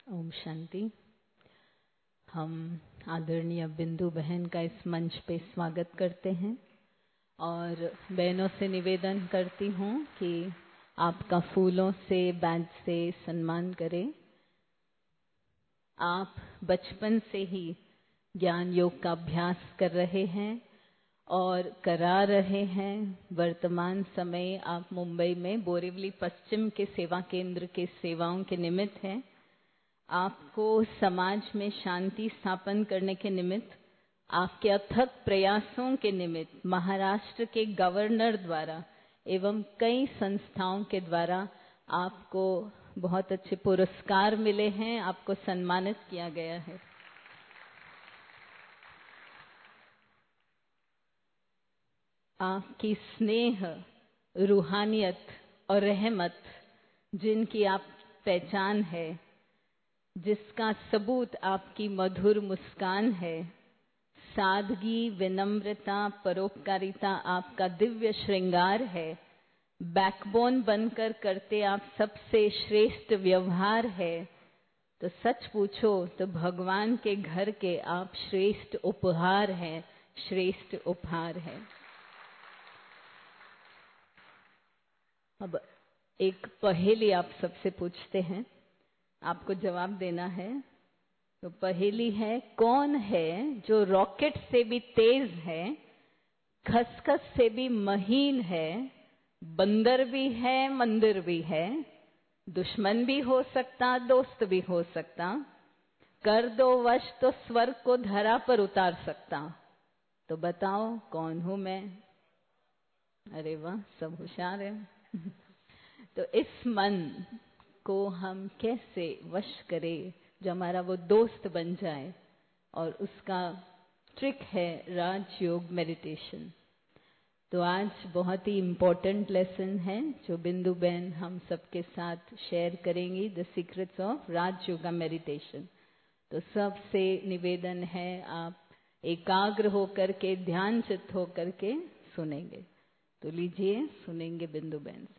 ओम शांति। हम आदरणीय बिंदु बहन का इस मंच पे स्वागत करते हैं और बहनों से निवेदन करती हूँ कि आपका फूलों से बैज से सम्मान करें। आप बचपन से ही ज्ञान योग का अभ्यास कर रहे हैं और करा रहे हैं। वर्तमान समय आप मुंबई में बोरिवली पश्चिम के सेवा केंद्र के सेवाओं के निमित्त हैं। आपको समाज में शांति स्थापन करने के निमित्त, आपके अथक प्रयासों के निमित्त महाराष्ट्र के गवर्नर द्वारा एवं कई संस्थाओं के द्वारा आपको बहुत अच्छे पुरस्कार मिले हैं, आपको सम्मानित किया गया है। आपकी स्नेह, रूहानियत और रहमत जिनकी आप पहचान है, जिसका सबूत आपकी मधुर मुस्कान है, सादगी, विनम्रता, परोपकारिता आपका दिव्य श्रृंगार है, बैकबोन बनकर करते आप सबसे श्रेष्ठ व्यवहार है, तो सच पूछो तो भगवान के घर के आप श्रेष्ठ उपहार हैं, श्रेष्ठ उपहार है। अब एक पहेली आप सबसे पूछते हैं, आपको जवाब देना है। तो पहेली है, कौन है जो रॉकेट से भी तेज है, खसखस से भी महीन है, बंदर भी है, मंदिर भी है, दुश्मन भी हो सकता, दोस्त भी हो सकता, कर दो वश तो स्वर्ग को धरा पर उतार सकता। तो बताओ कौन हूं मैं? अरे वाह, सब होशियार है। तो इस मन को हम कैसे वश करें जो हमारा वो दोस्त बन जाए, और उसका ट्रिक है राजयोग मेडिटेशन। तो आज बहुत ही इम्पोर्टेंट लेसन है जो बिंदु बहन हम सबके साथ शेयर करेंगी, the secrets of Rajyoga meditation. तो सबसे निवेदन है आप एकाग्र होकर के, ध्यान चित्त होकर के सुनेंगे। तो लीजिए, सुनेंगे बिंदु बहन से।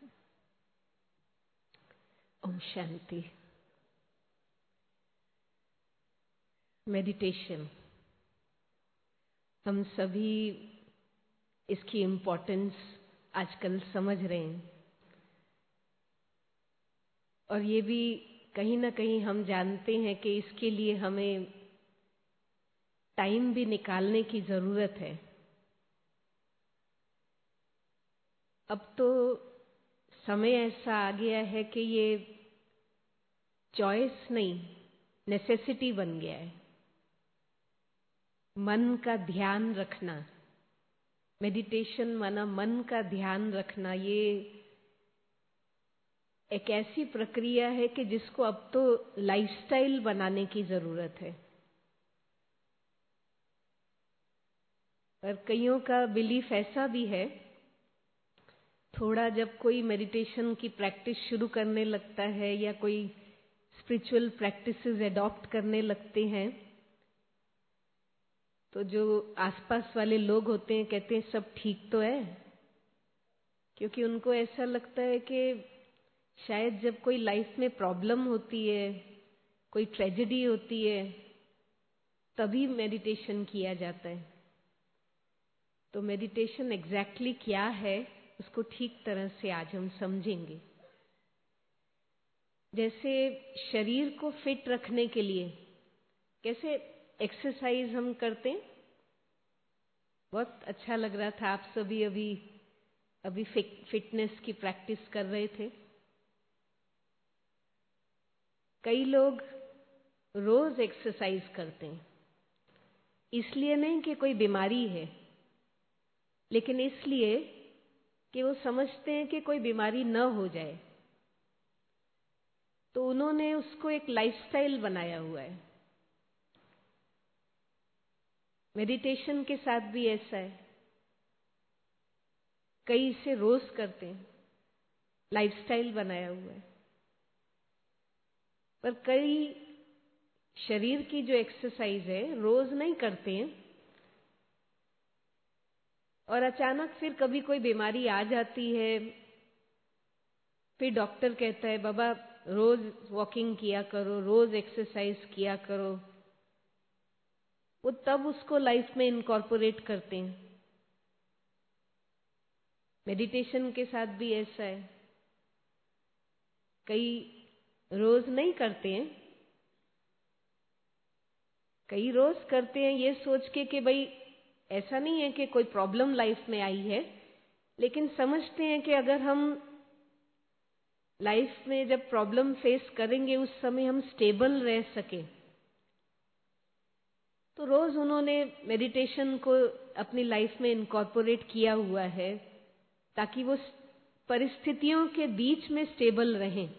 ओम शांति। मेडिटेशन, हम सभी इसकी इम्पोर्टेंस आजकल समझ रहे हैं, और ये भी कहीं ना कहीं हम जानते हैं कि इसके लिए हमें टाइम भी निकालने की जरूरत है। अब तो समय ऐसा आ गया है कि ये चॉइस नहीं, नेसेसिटी बन गया है। मन का ध्यान रखना, मेडिटेशन माना मन का ध्यान रखना, ये एक ऐसी प्रक्रिया है कि जिसको अब तो लाइफस्टाइल बनाने की जरूरत है। और कईयों का बिलीफ ऐसा भी है, थोड़ा जब कोई मेडिटेशन की प्रैक्टिस शुरू करने लगता है या कोई स्पिरिचुअल प्रैक्टिसेस एडॉप्ट करने लगते हैं, तो जो आसपास वाले लोग होते हैं कहते हैं सब ठीक तो है, क्योंकि उनको ऐसा लगता है कि शायद जब कोई लाइफ में प्रॉब्लम होती है, कोई ट्रेजेडी होती है, तभी मेडिटेशन किया जाता है। तो मेडिटेशन एग्जैक्टली क्या है, उसको ठीक तरह से आज हम समझेंगे। जैसे शरीर को फिट रखने के लिए कैसे एक्सरसाइज हम करते हैं, बहुत अच्छा लग रहा था, आप सभी अभी फिटनेस की प्रैक्टिस कर रहे थे। कई लोग रोज एक्सरसाइज करते हैं, इसलिए नहीं कि कोई बीमारी है, लेकिन इसलिए कि वो समझते हैं कि कोई बीमारी न हो जाए, तो उन्होंने उसको एक लाइफस्टाइल बनाया हुआ है। मेडिटेशन के साथ भी ऐसा है, कई इसे रोज करते हैं, लाइफस्टाइल बनाया हुआ है। पर कई शरीर की जो एक्सरसाइज है रोज नहीं करते हैं, और अचानक फिर कभी कोई बीमारी आ जाती है, फिर डॉक्टर कहता है बाबा रोज वॉकिंग किया करो, रोज एक्सरसाइज किया करो, वो तब उसको लाइफ में इनकॉर्पोरेट करते हैं। मेडिटेशन के साथ भी ऐसा है, कई रोज नहीं करते हैं, कई रोज करते हैं ये सोच के कि भाई ऐसा नहीं है कि कोई प्रॉब्लम लाइफ में आई है, लेकिन समझते हैं कि अगर हम लाइफ में जब प्रॉब्लम फेस करेंगे उस समय हम स्टेबल रह सके, तो रोज उन्होंने मेडिटेशन को अपनी लाइफ में इनकॉर्पोरेट किया हुआ है ताकि वो परिस्थितियों के बीच में स्टेबल रहें।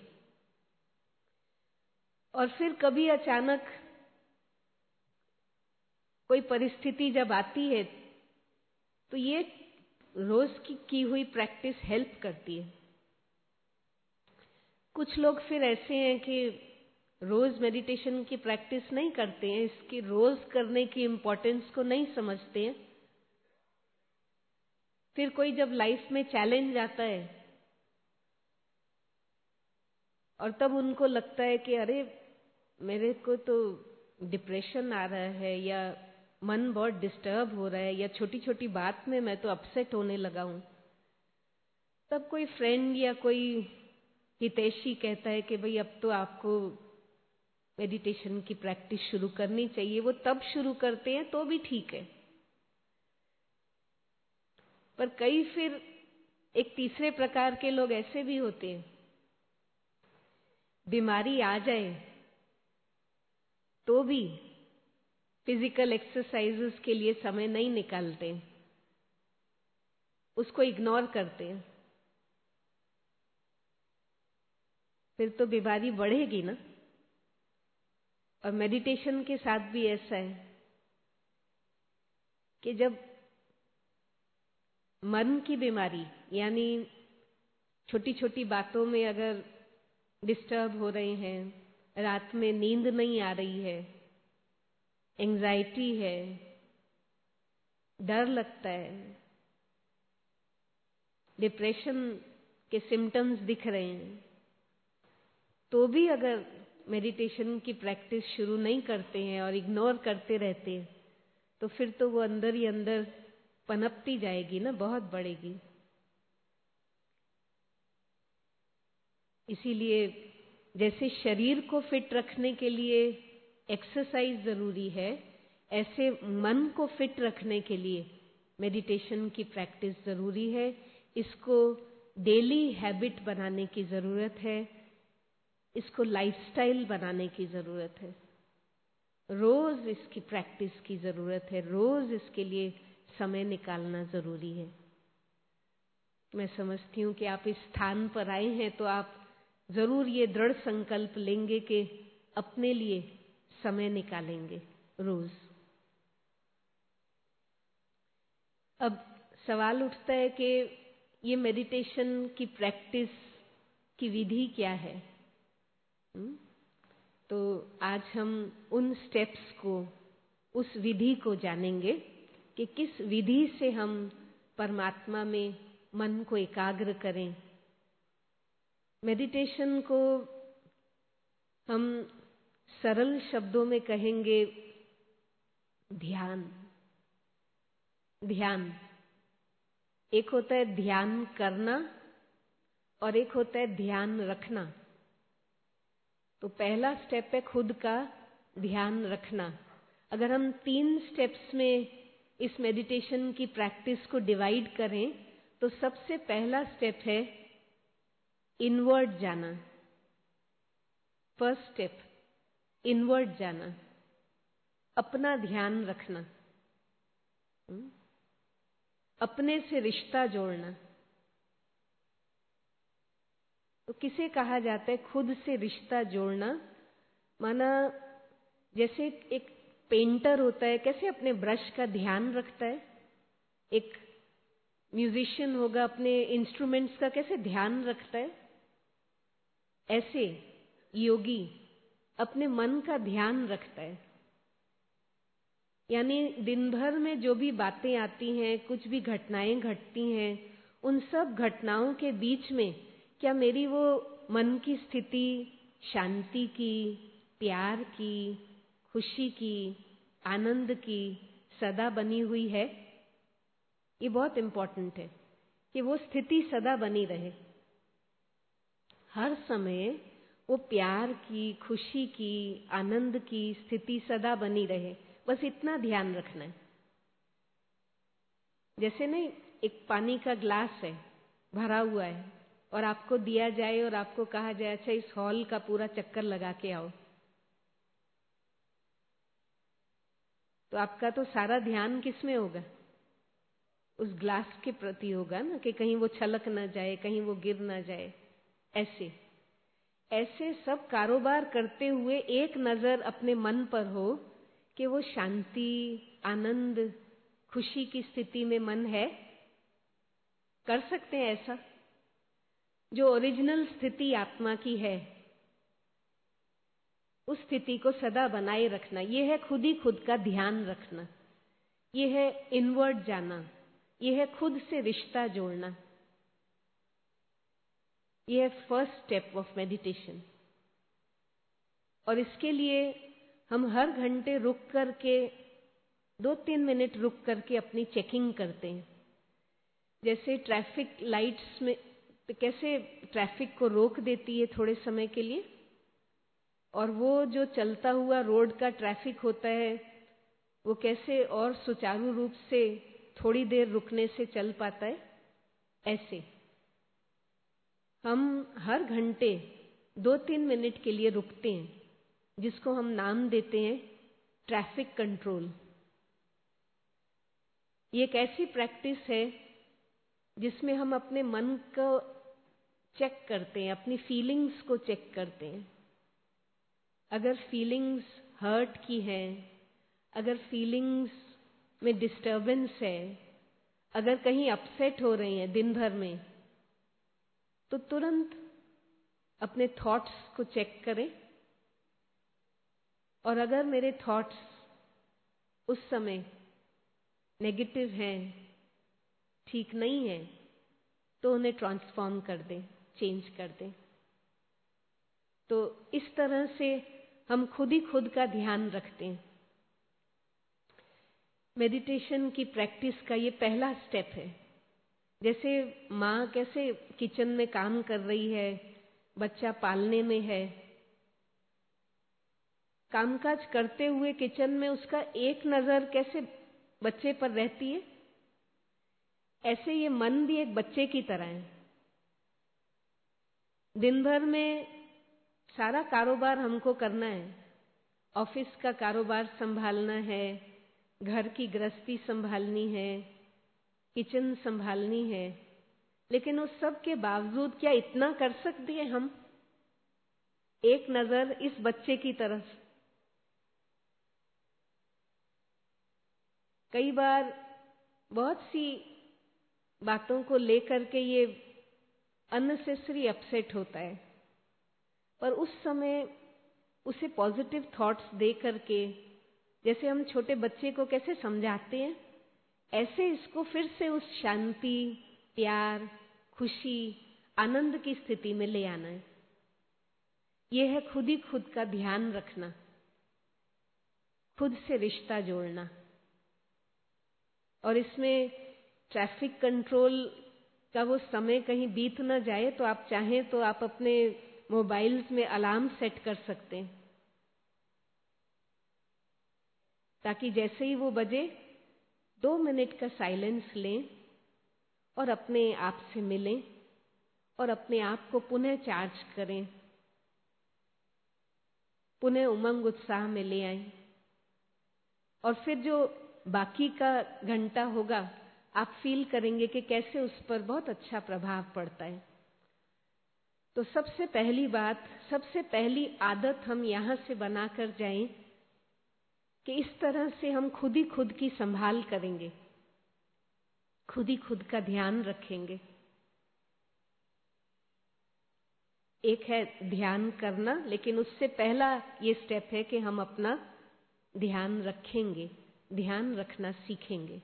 और फिर कभी अचानक कोई परिस्थिति जब आती है तो ये रोज की हुई प्रैक्टिस हेल्प करती है। कुछ लोग फिर ऐसे हैं कि रोज मेडिटेशन की प्रैक्टिस नहीं करते हैं, इसकी रोज करने की इम्पोर्टेंस को नहीं समझते हैं। फिर कोई जब लाइफ में चैलेंज आता है और तब उनको लगता है कि अरे मेरे को तो डिप्रेशन आ रहा है, या मन बहुत डिस्टर्ब हो रहा है, या छोटी छोटी बात में मैं तो अपसेट होने लगा हूं, तब कोई फ्रेंड या कोई हितैषी कहता है कि भाई अब तो आपको मेडिटेशन की प्रैक्टिस शुरू करनी चाहिए। वो तब शुरू करते हैं तो भी ठीक है, पर कई फिर एक तीसरे प्रकार के लोग ऐसे भी होते हैं, बीमारी आ जाए तो भी फिजिकल एक्सरसाइजेस के लिए समय नहीं निकालते, उसको इग्नोर करते हैं। फिर तो बीमारी बढ़ेगी ना। और मेडिटेशन के साथ भी ऐसा है कि जब मन की बीमारी यानी छोटी छोटी बातों में अगर डिस्टर्ब हो रहे हैं, रात में नींद नहीं आ रही है, एंजाइटी है, डर लगता है, डिप्रेशन के सिम्टम्स दिख रहे हैं, तो भी अगर मेडिटेशन की प्रैक्टिस शुरू नहीं करते हैं और इग्नोर करते रहते हैं, तो फिर तो वो अंदर ही अंदर पनपती जाएगी ना, बहुत बढ़ेगी। इसीलिए जैसे शरीर को फिट रखने के लिए एक्सरसाइज जरूरी है, ऐसे मन को फिट रखने के लिए मेडिटेशन की प्रैक्टिस जरूरी है। इसको डेली हैबिट बनाने की जरूरत है, इसको लाइफस्टाइल बनाने की जरूरत है, रोज इसकी प्रैक्टिस की जरूरत है, रोज इसके लिए समय निकालना जरूरी है। मैं समझती हूँ कि आप इस स्थान पर आए हैं तो आप जरूर ये दृढ़ संकल्प लेंगे कि अपने लिए समय निकालेंगे रोज। अब सवाल उठता है कि ये मेडिटेशन की प्रैक्टिस की विधि क्या है? तो आज हम उन स्टेप्स को, उस विधि को जानेंगे कि किस विधि से हम परमात्मा में मन को एकाग्र करें। मेडिटेशन को हम सरल शब्दों में कहेंगे ध्यान। ध्यान एक होता है ध्यान करना और एक होता है ध्यान रखना। तो पहला स्टेप है खुद का ध्यान रखना। अगर हम 3 स्टेप्स में इस मेडिटेशन की प्रैक्टिस को डिवाइड करें तो सबसे पहला स्टेप है इनवर्ड जाना। फर्स्ट स्टेप इनवर्ड जाना, अपना ध्यान रखना, अपने से रिश्ता जोड़ना। तो किसे कहा जाता है खुद से रिश्ता जोड़ना? माना जैसे एक पेंटर होता है, कैसे अपने ब्रश का ध्यान रखता है, एक म्यूजिशियन होगा अपने इंस्ट्रूमेंट्स का कैसे ध्यान रखता है, ऐसे योगी अपने मन का ध्यान रखता है। यानी दिन भर में जो भी बातें आती हैं, कुछ भी घटनाएं घटती हैं, उन सब घटनाओं के बीच में क्या मेरी वो मन की स्थिति, शांति की, प्यार की, खुशी की, आनंद की सदा बनी हुई है। ये बहुत इम्पोर्टेंट है कि वो स्थिति सदा बनी रहे। हर समय वो प्यार की, खुशी की, आनंद की स्थिति सदा बनी रहे, बस इतना ध्यान रखना है। जैसे नहीं, एक पानी का ग्लास है, भरा हुआ है, और आपको दिया जाए और आपको कहा जाए अच्छा इस हॉल का पूरा चक्कर लगा के आओ, तो आपका तो सारा ध्यान किस में होगा? उस ग्लास के प्रति होगा ना, कि कहीं वो छलक ना जाए, कहीं वो गिर ना जाए। ऐसे सब कारोबार करते हुए एक नजर अपने मन पर हो कि वो शांति, आनंद, खुशी की स्थिति में मन है। कर सकते हैं ऐसा? जो ओरिजिनल स्थिति आत्मा की है, उस स्थिति को सदा बनाए रखना, ये है खुद ही खुद का ध्यान रखना, ये है इनवर्ड जाना, ये है खुद से रिश्ता जोड़ना। ये है फर्स्ट स्टेप ऑफ मेडिटेशन। और इसके लिए हम हर घंटे रुक करके 2-3 मिनट रुक करके अपनी चेकिंग करते हैं। जैसे ट्रैफिक लाइट्स में कैसे ट्रैफिक को रोक देती है थोड़े समय के लिए, और वो जो चलता हुआ रोड का ट्रैफिक होता है वो कैसे और सुचारू रूप से थोड़ी देर रुकने से चल पाता है। ऐसे हम हर घंटे 2-3 मिनट के लिए रुकते हैं, जिसको हम नाम देते हैं ट्रैफिक कंट्रोल। ये एक ऐसी प्रैक्टिस है जिसमें हम अपने मन को चेक करते हैं, अपनी फीलिंग्स को चेक करते हैं। अगर फीलिंग्स हर्ट की है, अगर फीलिंग्स में डिस्टर्बेंस है, अगर कहीं अपसेट हो रही हैं दिन भर में, तो तुरंत अपने थॉट्स को चेक करें। और अगर मेरे थॉट्स उस समय नेगेटिव हैं, ठीक नहीं है, तो उन्हें ट्रांसफॉर्म कर दें, चेंज कर दें। तो इस तरह से हम खुद ही खुद का ध्यान रखते हैं। मेडिटेशन की प्रैक्टिस का ये पहला स्टेप है। जैसे माँ कैसे किचन में काम कर रही है, बच्चा पालने में है, कामकाज करते हुए किचन में उसका एक नजर कैसे बच्चे पर रहती है, ऐसे ये मन भी एक बच्चे की तरह है। दिन भर में सारा कारोबार हमको करना है, ऑफिस का कारोबार संभालना है, घर की गृहस्थी संभालनी है, किचन संभालनी है, लेकिन उस सब के बावजूद क्या इतना कर सकते हैं हम, एक नजर इस बच्चे की तरफ? कई बार बहुत सी बातों को लेकर के ये अननेसेसरी अपसेट होता है, पर उस समय उसे पॉजिटिव थॉट्स दे करके, जैसे हम छोटे बच्चे को कैसे समझाते हैं, ऐसे इसको फिर से उस शांति, प्यार, खुशी, आनंद की स्थिति में ले आना है। यह है खुद ही खुद का ध्यान रखना, खुद से रिश्ता जोड़ना। और इसमें ट्रैफिक कंट्रोल का वो समय कहीं बीत न जाए, तो आप चाहें तो आप अपने मोबाइल्स में अलार्म सेट कर सकते हैं, ताकि जैसे ही वो बजे 2 मिनट का साइलेंस लें और अपने आप से मिलें और अपने आप को पुनः चार्ज करें, पुनः उमंग उत्साह में ले आएं। और फिर जो बाकी का घंटा होगा, आप फील करेंगे कि कैसे उस पर बहुत अच्छा प्रभाव पड़ता है। तो सबसे पहली बात, सबसे पहली आदत हम यहां से बनाकर जाएं कि इस तरह से हम खुद ही खुद की संभाल करेंगे, खुद ही खुद का ध्यान रखेंगे। एक है ध्यान करना, लेकिन उससे पहला ये स्टेप है कि हम अपना ध्यान रखेंगे, ध्यान रखना सीखेंगे।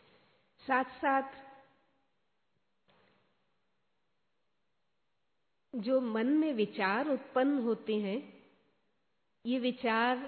साथ साथ जो मन में विचार उत्पन्न होते हैं, ये विचार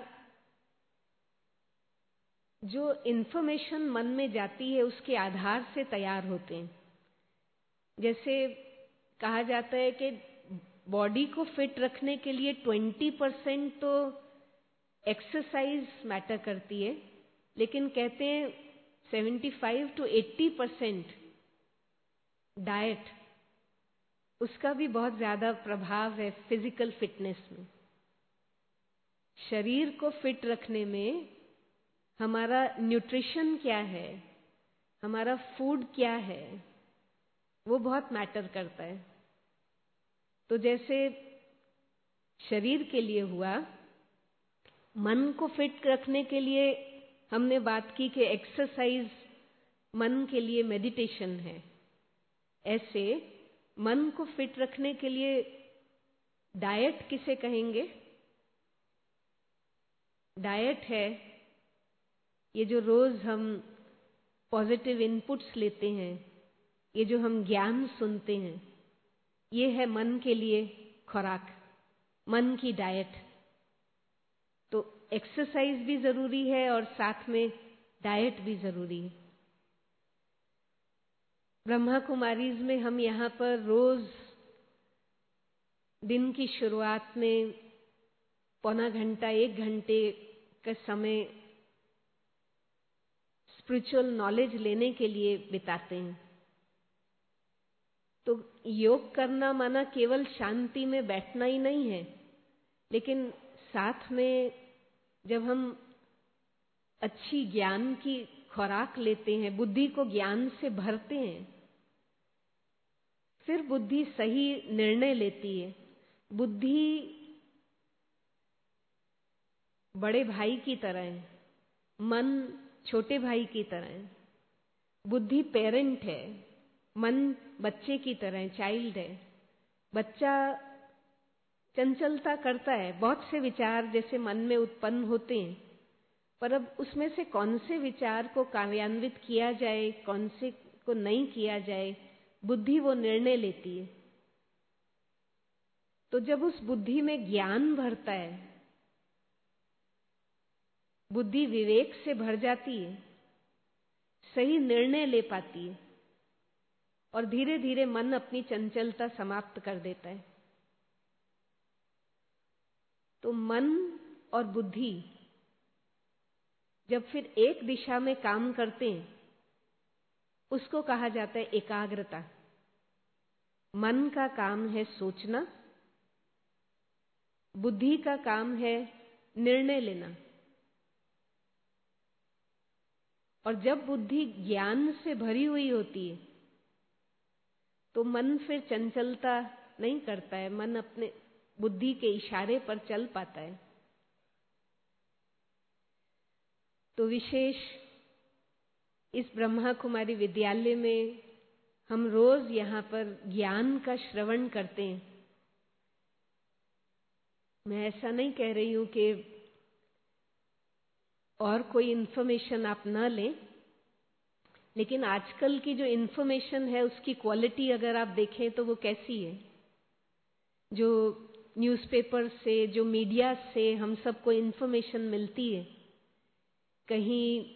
जो इन्फॉर्मेशन मन में जाती है उसके आधार से तैयार होते हैं। जैसे कहा जाता है कि बॉडी को फिट रखने के लिए 20% तो एक्सरसाइज मैटर करती है, लेकिन कहते हैं 75 to 80% डाइट, उसका भी बहुत ज्यादा प्रभाव है फिजिकल फिटनेस में। शरीर को फिट रखने में हमारा न्यूट्रिशन क्या है, हमारा फूड क्या है, वो बहुत मैटर करता है। तो जैसे शरीर के लिए हुआ, मन को फिट रखने के लिए हमने बात की कि एक्सरसाइज मन के लिए मेडिटेशन है। ऐसे मन को फिट रखने के लिए डाइट किसे कहेंगे? डाइट है ये जो रोज हम पॉजिटिव इनपुट्स लेते हैं, ये जो हम ज्ञान सुनते हैं, ये है मन के लिए खुराक, मन की डाइट। तो एक्सरसाइज भी जरूरी है और साथ में डाइट भी जरूरी है। ब्रह्मा कुमारीज में हम यहाँ पर रोज दिन की शुरुआत में पौना घंटा 1 घंटे का समय स्पिरिचुअल नॉलेज लेने के लिए बिताते हैं। तो योग करना माना केवल शांति में बैठना ही नहीं है, लेकिन साथ में जब हम अच्छी ज्ञान की खुराक लेते हैं, बुद्धि को ज्ञान से भरते हैं, फिर बुद्धि सही निर्णय लेती है। बुद्धि बड़े भाई की तरह है, मन छोटे भाई की तरह है। बुद्धि पेरेंट है, मन बच्चे की तरह है, चाइल्ड है। बच्चा चंचलता करता है, बहुत से विचार जैसे मन में उत्पन्न होते हैं, पर अब उसमें से कौन से विचार को कार्यान्वित किया जाए, कौन से को नहीं किया जाए, बुद्धि वो निर्णय लेती है। तो जब उस बुद्धि में ज्ञान भरता है, बुद्धि विवेक से भर जाती है, सही निर्णय ले पाती है और धीरे धीरे मन अपनी चंचलता समाप्त कर देता है। तो मन और बुद्धि जब फिर एक दिशा में काम करते हैं, उसको कहा जाता है एकाग्रता। मन का काम है सोचना, बुद्धि का काम है निर्णय लेना। और जब बुद्धि ज्ञान से भरी हुई होती है, तो मन फिर चंचलता नहीं करता है, मन अपने बुद्धि के इशारे पर चल पाता है। तो विशेष इस ब्रह्मा कुमारी विद्यालय में हम रोज यहाँ पर ज्ञान का श्रवण करते हैं। मैं ऐसा नहीं कह रही हूं कि और कोई इन्फॉर्मेशन आप न लें, लेकिन आजकल की जो इन्फॉर्मेशन है उसकी क्वालिटी अगर आप देखें तो वो कैसी है। जो न्यूज़पेपर से, जो मीडिया से हम सबको इन्फॉर्मेशन मिलती है, कहीं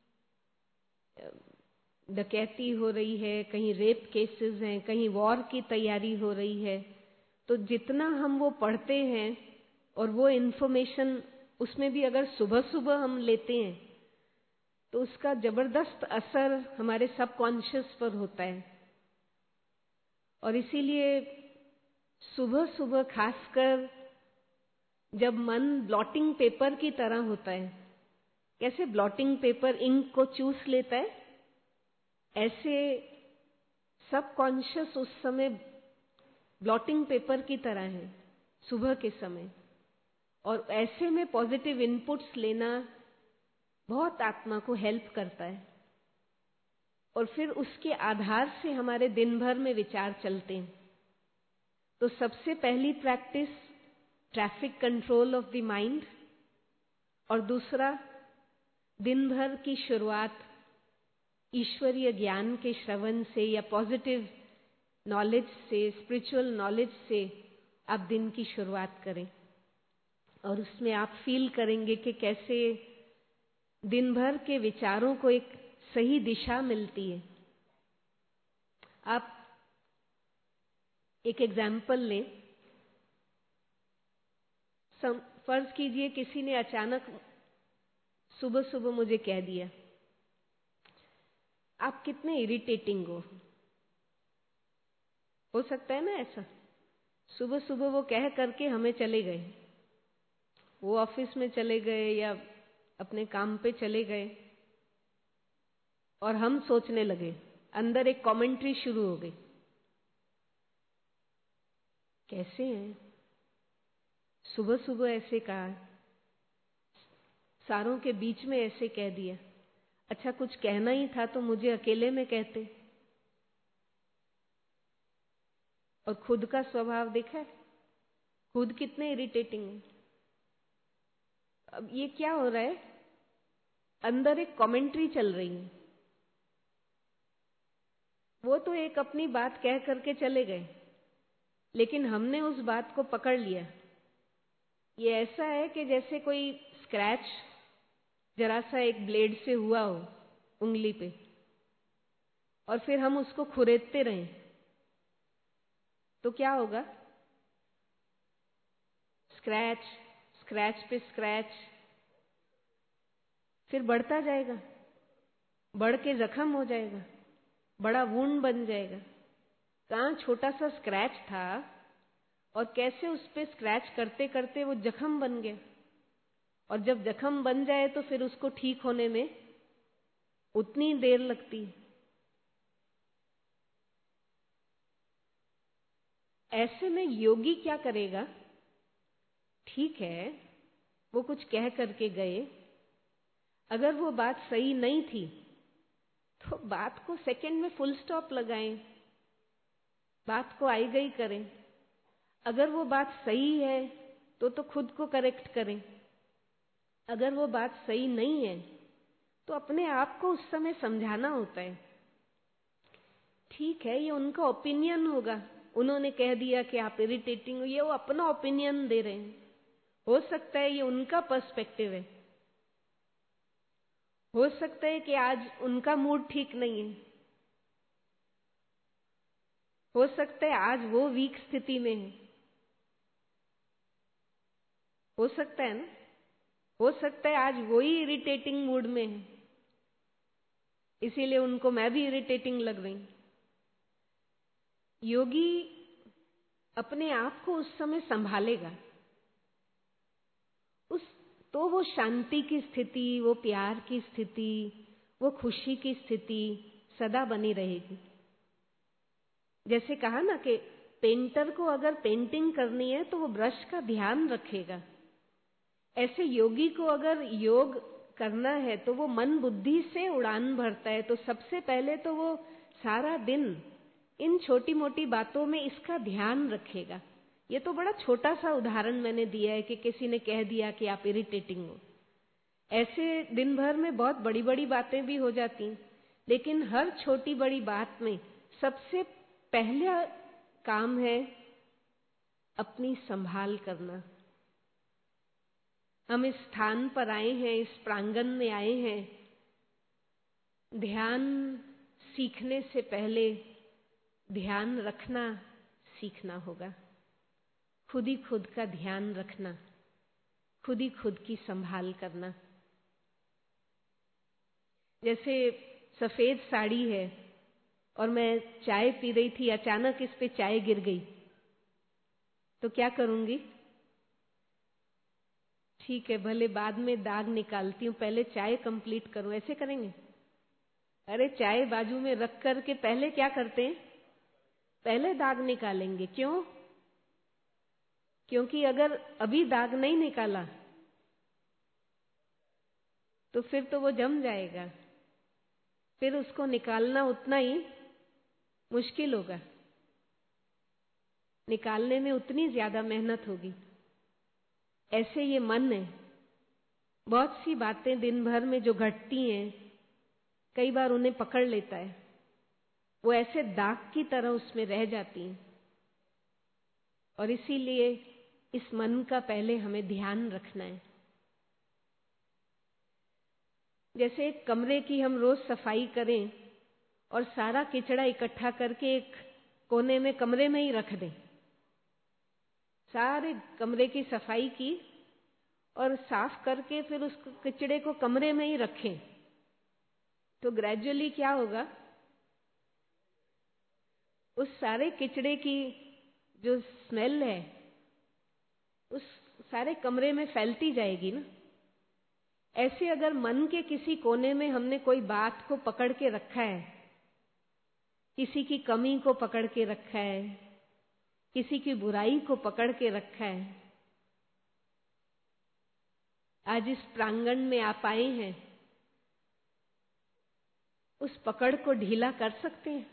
डकैती हो रही है, कहीं रेप केसेस हैं, कहीं वॉर की तैयारी हो रही है, तो जितना हम वो पढ़ते हैं और वो इन्फॉर्मेशन उसमें भी अगर सुबह सुबह हम लेते हैं, तो उसका जबरदस्त असर हमारे सबकॉन्शियस पर होता है। और इसीलिए सुबह सुबह खासकर जब मन ब्लॉटिंग पेपर की तरह होता है, कैसे ब्लॉटिंग पेपर इंक को चूस लेता है, ऐसे सबकॉन्शियस उस समय ब्लॉटिंग पेपर की तरह है सुबह के समय। और ऐसे में पॉजिटिव इनपुट्स लेना बहुत आत्मा को हेल्प करता है और फिर उसके आधार से हमारे दिन भर में विचार चलते हैं। तो सबसे पहली practice traffic control of the mind, और दूसरा दिन भर की शुरुआत ईश्वरीय ज्ञान के श्रवण से या पॉजिटिव नॉलेज से, स्पिरिचुअल नॉलेज से आप दिन की शुरुआत करें और उसमें आप फील करेंगे कि कैसे दिन भर के विचारों को एक सही दिशा मिलती है। आप एक एग्जाम्पल लें। फर्ज कीजिए किसी ने अचानक सुबह सुबह मुझे कह दिया, आप कितने इरिटेटिंग हो सकता है ना ऐसा। सुबह सुबह वो कह करके हमें चले गए, वो ऑफिस में चले गए या अपने काम पे चले गए, और हम सोचने लगे, अंदर एक कमेंट्री शुरू हो गई, कैसे हैं, सुबह सुबह ऐसे कहा, सारों के बीच में ऐसे कह दिया, अच्छा कुछ कहना ही था तो मुझे अकेले में कहते। और खुद का स्वभाव देखा है, खुद कितने इरिटेटिंग है। अब ये क्या हो रहा है, अंदर एक कमेंट्री चल रही है। वो तो एक अपनी बात कह करके चले गए, लेकिन हमने उस बात को पकड़ लिया। ये ऐसा है कि जैसे कोई स्क्रैच जरा सा एक ब्लेड से हुआ हो उंगली पे, और फिर हम उसको खुरेदते रहें तो क्या होगा, स्क्रैच स्क्रैच पे स्क्रैच, फिर बढ़ता जाएगा, बढ़ के जख्म हो जाएगा, बड़ा वुंड बन जाएगा। कहाँ छोटा सा स्क्रैच था और कैसे उस पे स्क्रैच करते करते वो जख्म बन गया, और जब जख्म बन जाए तो फिर उसको ठीक होने में उतनी देर लगती है। ऐसे में योगी क्या करेगा, ठीक है वो कुछ कह करके गए, अगर वो बात सही नहीं थी तो बात को सेकंड में फुल स्टॉप लगाएं, बात को आई गई करें। अगर वो बात सही है तो खुद को करेक्ट करें। अगर वो बात सही नहीं है तो अपने आप को उस समय समझाना होता है, ठीक है ये उनका ओपिनियन होगा, उन्होंने कह दिया कि आप इरिटेटिंग हो, ये वो अपना ओपिनियन दे रहे हैं, हो सकता है ये उनका पर्सपेक्टिव है, हो सकता है कि आज उनका मूड ठीक नहीं है, हो सकता है आज वो वीक स्थिति में है, हो सकता है ना, हो सकता है आज वो ही इरिटेटिंग मूड में है, इसीलिए उनको मैं भी इरिटेटिंग लग रही हूं। योगी अपने आप को उस समय संभालेगा, तो वो शांति की स्थिति, वो प्यार की स्थिति, वो खुशी की स्थिति सदा बनी रहेगी। जैसे कहा ना कि पेंटर को अगर पेंटिंग करनी है तो वो ब्रश का ध्यान रखेगा, ऐसे योगी को अगर योग करना है तो वो मन बुद्धि से उड़ान भरता है। तो सबसे पहले तो वो सारा दिन इन छोटी मोटी बातों में इसका ध्यान रखेगा। ये तो बड़ा छोटा सा उदाहरण मैंने दिया है कि किसी ने कह दिया कि आप इरिटेटिंग हो। ऐसे दिन भर में बहुत बड़ी बड़ी बातें भी हो जाती हैं, लेकिन हर छोटी बड़ी बात में सबसे पहला काम है अपनी संभाल करना। हम इस स्थान पर आए हैं, इस प्रांगण में आए हैं, ध्यान सीखने से पहले ध्यान रखना सीखना होगा। खुद ही खुद का ध्यान रखना, खुद ही खुद की संभाल करना। जैसे सफेद साड़ी है और मैं चाय पी रही थी, अचानक इस पे चाय गिर गई तो क्या करूंगी, ठीक है भले बाद में दाग निकालती हूं, पहले चाय कंप्लीट करूं, ऐसे करेंगे? अरे चाय बाजू में रख करके पहले क्या करते हैं, पहले दाग निकालेंगे। क्यों? क्योंकि अगर अभी दाग नहीं निकाला तो फिर तो वो जम जाएगा, फिर उसको निकालना उतना ही मुश्किल होगा, निकालने में उतनी ज्यादा मेहनत होगी। ऐसे ये मन है, बहुत सी बातें दिन भर में जो घटती हैं, कई बार उन्हें पकड़ लेता है वो ऐसे दाग की तरह उसमें रह जाती हैं। और इसीलिए इस मन का पहले हमें ध्यान रखना है। जैसे एक कमरे की हम रोज सफाई करें और सारा किचड़ा इकट्ठा करके एक कोने में कमरे में ही रख दें। सारे कमरे की सफाई की और साफ करके फिर उस कचड़े को कमरे में ही रखें, तो ग्रेजुअली क्या होगा, उस सारे किचड़े की जो स्मेल है उस सारे कमरे में फैलती जाएगी ना। ऐसे अगर मन के किसी कोने में हमने कोई बात को पकड़ के रखा है, किसी की कमी को पकड़ के रखा है, किसी की बुराई को पकड़ के रखा है, आज इस प्रांगण में आप आए हैं, उस पकड़ को ढीला कर सकते हैं।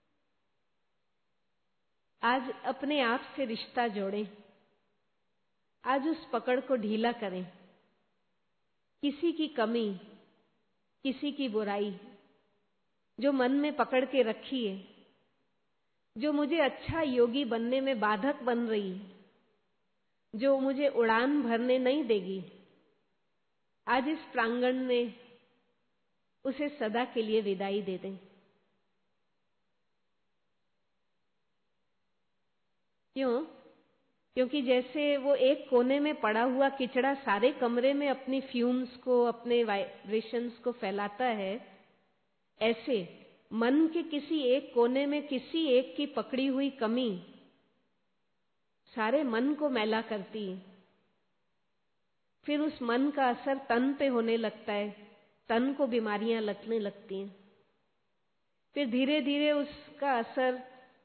आज अपने आप से रिश्ता जोड़ें, आज उस पकड़ को ढीला करें। किसी की कमी, किसी की बुराई जो मन में पकड़ के रखी है, जो मुझे अच्छा योगी बनने में बाधक बन रही है, जो मुझे उड़ान भरने नहीं देगी, आज इस प्रांगण में उसे सदा के लिए विदाई दे दें। क्यों? क्योंकि जैसे वो एक कोने में पड़ा हुआ किचड़ा सारे कमरे में अपनी फ्यूम्स को, अपने वाइब्रेशंस को फैलाता है, ऐसे मन के किसी एक कोने में किसी एक की पकड़ी हुई कमी सारे मन को मैला करती है। फिर उस मन का असर तन पे होने लगता है, तन को बीमारियां लगने लगती हैं। फिर धीरे धीरे उसका असर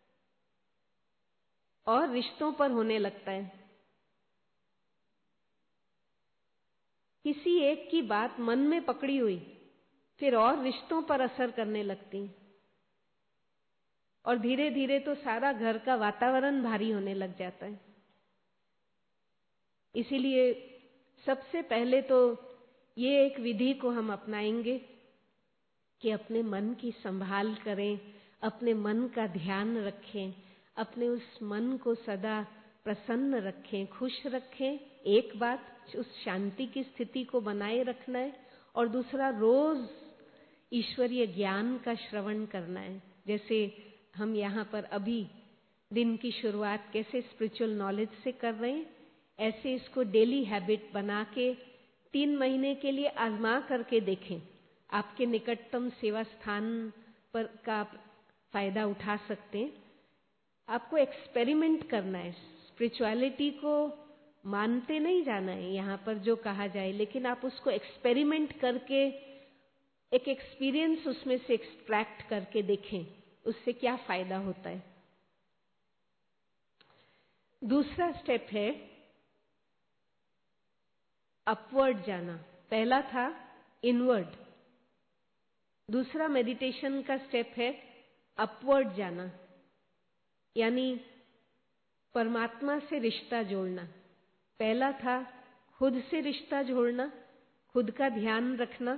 और रिश्तों पर होने लगता है। किसी एक की बात मन में पकड़ी हुई फिर और रिश्तों पर असर करने लगती है, और धीरे धीरे तो सारा घर का वातावरण भारी होने लग जाता है। इसीलिए सबसे पहले तो ये एक विधि को हम अपनाएंगे कि अपने मन की संभाल करें, अपने मन का ध्यान रखें, अपने उस मन को सदा प्रसन्न रखें, खुश रखें। एक बात, उस शांति की स्थिति को बनाए रखना है, और दूसरा रोज ईश्वरीय ज्ञान का श्रवण करना है। जैसे हम यहाँ पर अभी दिन की शुरुआत कैसे स्पिरिचुअल नॉलेज से कर रहे हैं, ऐसे इसको डेली हैबिट बना के 3 महीने के लिए आजमा करके देखें। आपके निकटतम सेवा स्थान पर का आप फायदा उठा सकते हैं। आपको एक्सपेरिमेंट करना है, स्पिरिचुअलिटी को मानते नहीं जाना है यहाँ पर जो कहा जाए, लेकिन आप उसको एक्सपेरिमेंट करके एक एक्सपीरियंस उसमें से एक्सट्रैक्ट करके देखें, उससे क्या फायदा होता है। दूसरा स्टेप है अपवर्ड जाना। पहला था इनवर्ड, दूसरा मेडिटेशन का स्टेप है अपवर्ड जाना, यानी परमात्मा से रिश्ता जोड़ना। पहला था खुद से रिश्ता जोड़ना, खुद का ध्यान रखना,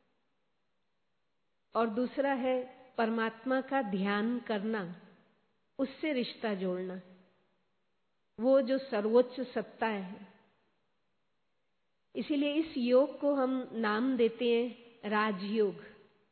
और दूसरा है परमात्मा का ध्यान करना, उससे रिश्ता जोड़ना, वो जो सर्वोच्च सत्ता है। इसीलिए इस योग को हम नाम देते हैं राजयोग।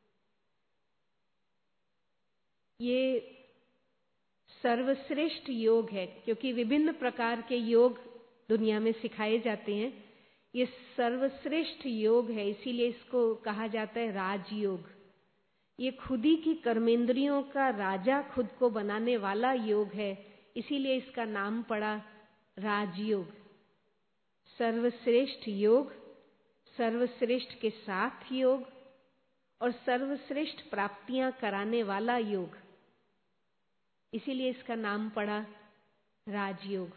ये सर्वश्रेष्ठ योग है, क्योंकि विभिन्न प्रकार के योग दुनिया में सिखाए जाते हैं। ये सर्वश्रेष्ठ योग है, इसीलिए इसको कहा जाता है राजयोग। ये खुद ही की कर्मेंद्रियों का राजा खुद को बनाने वाला योग है, इसीलिए इसका नाम पड़ा राजयोग। सर्वश्रेष्ठ योग, सर्वश्रेष्ठ के साथ योग, और सर्वश्रेष्ठ प्राप्तियां कराने वाला योग, इसीलिए इसका नाम पड़ा राजयोग।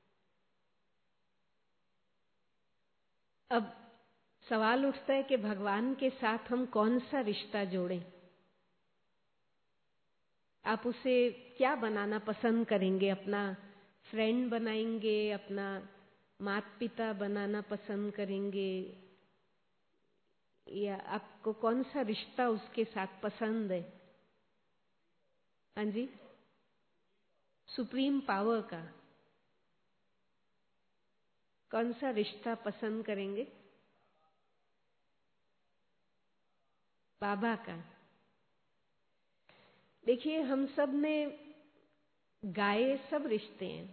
अब सवाल उठता है कि भगवान के साथ हम कौन सा रिश्ता जोड़ें? आप उसे क्या बनाना पसंद करेंगे? अपना फ्रेंड बनाएंगे, अपना माता पिता बनाना पसंद करेंगे, या आपको कौन सा रिश्ता उसके साथ पसंद है? हाँ जी, सुप्रीम पावर का कौन सा रिश्ता पसंद करेंगे? बाबा का। देखिए, हम सब ने गाए सब रिश्ते हैं।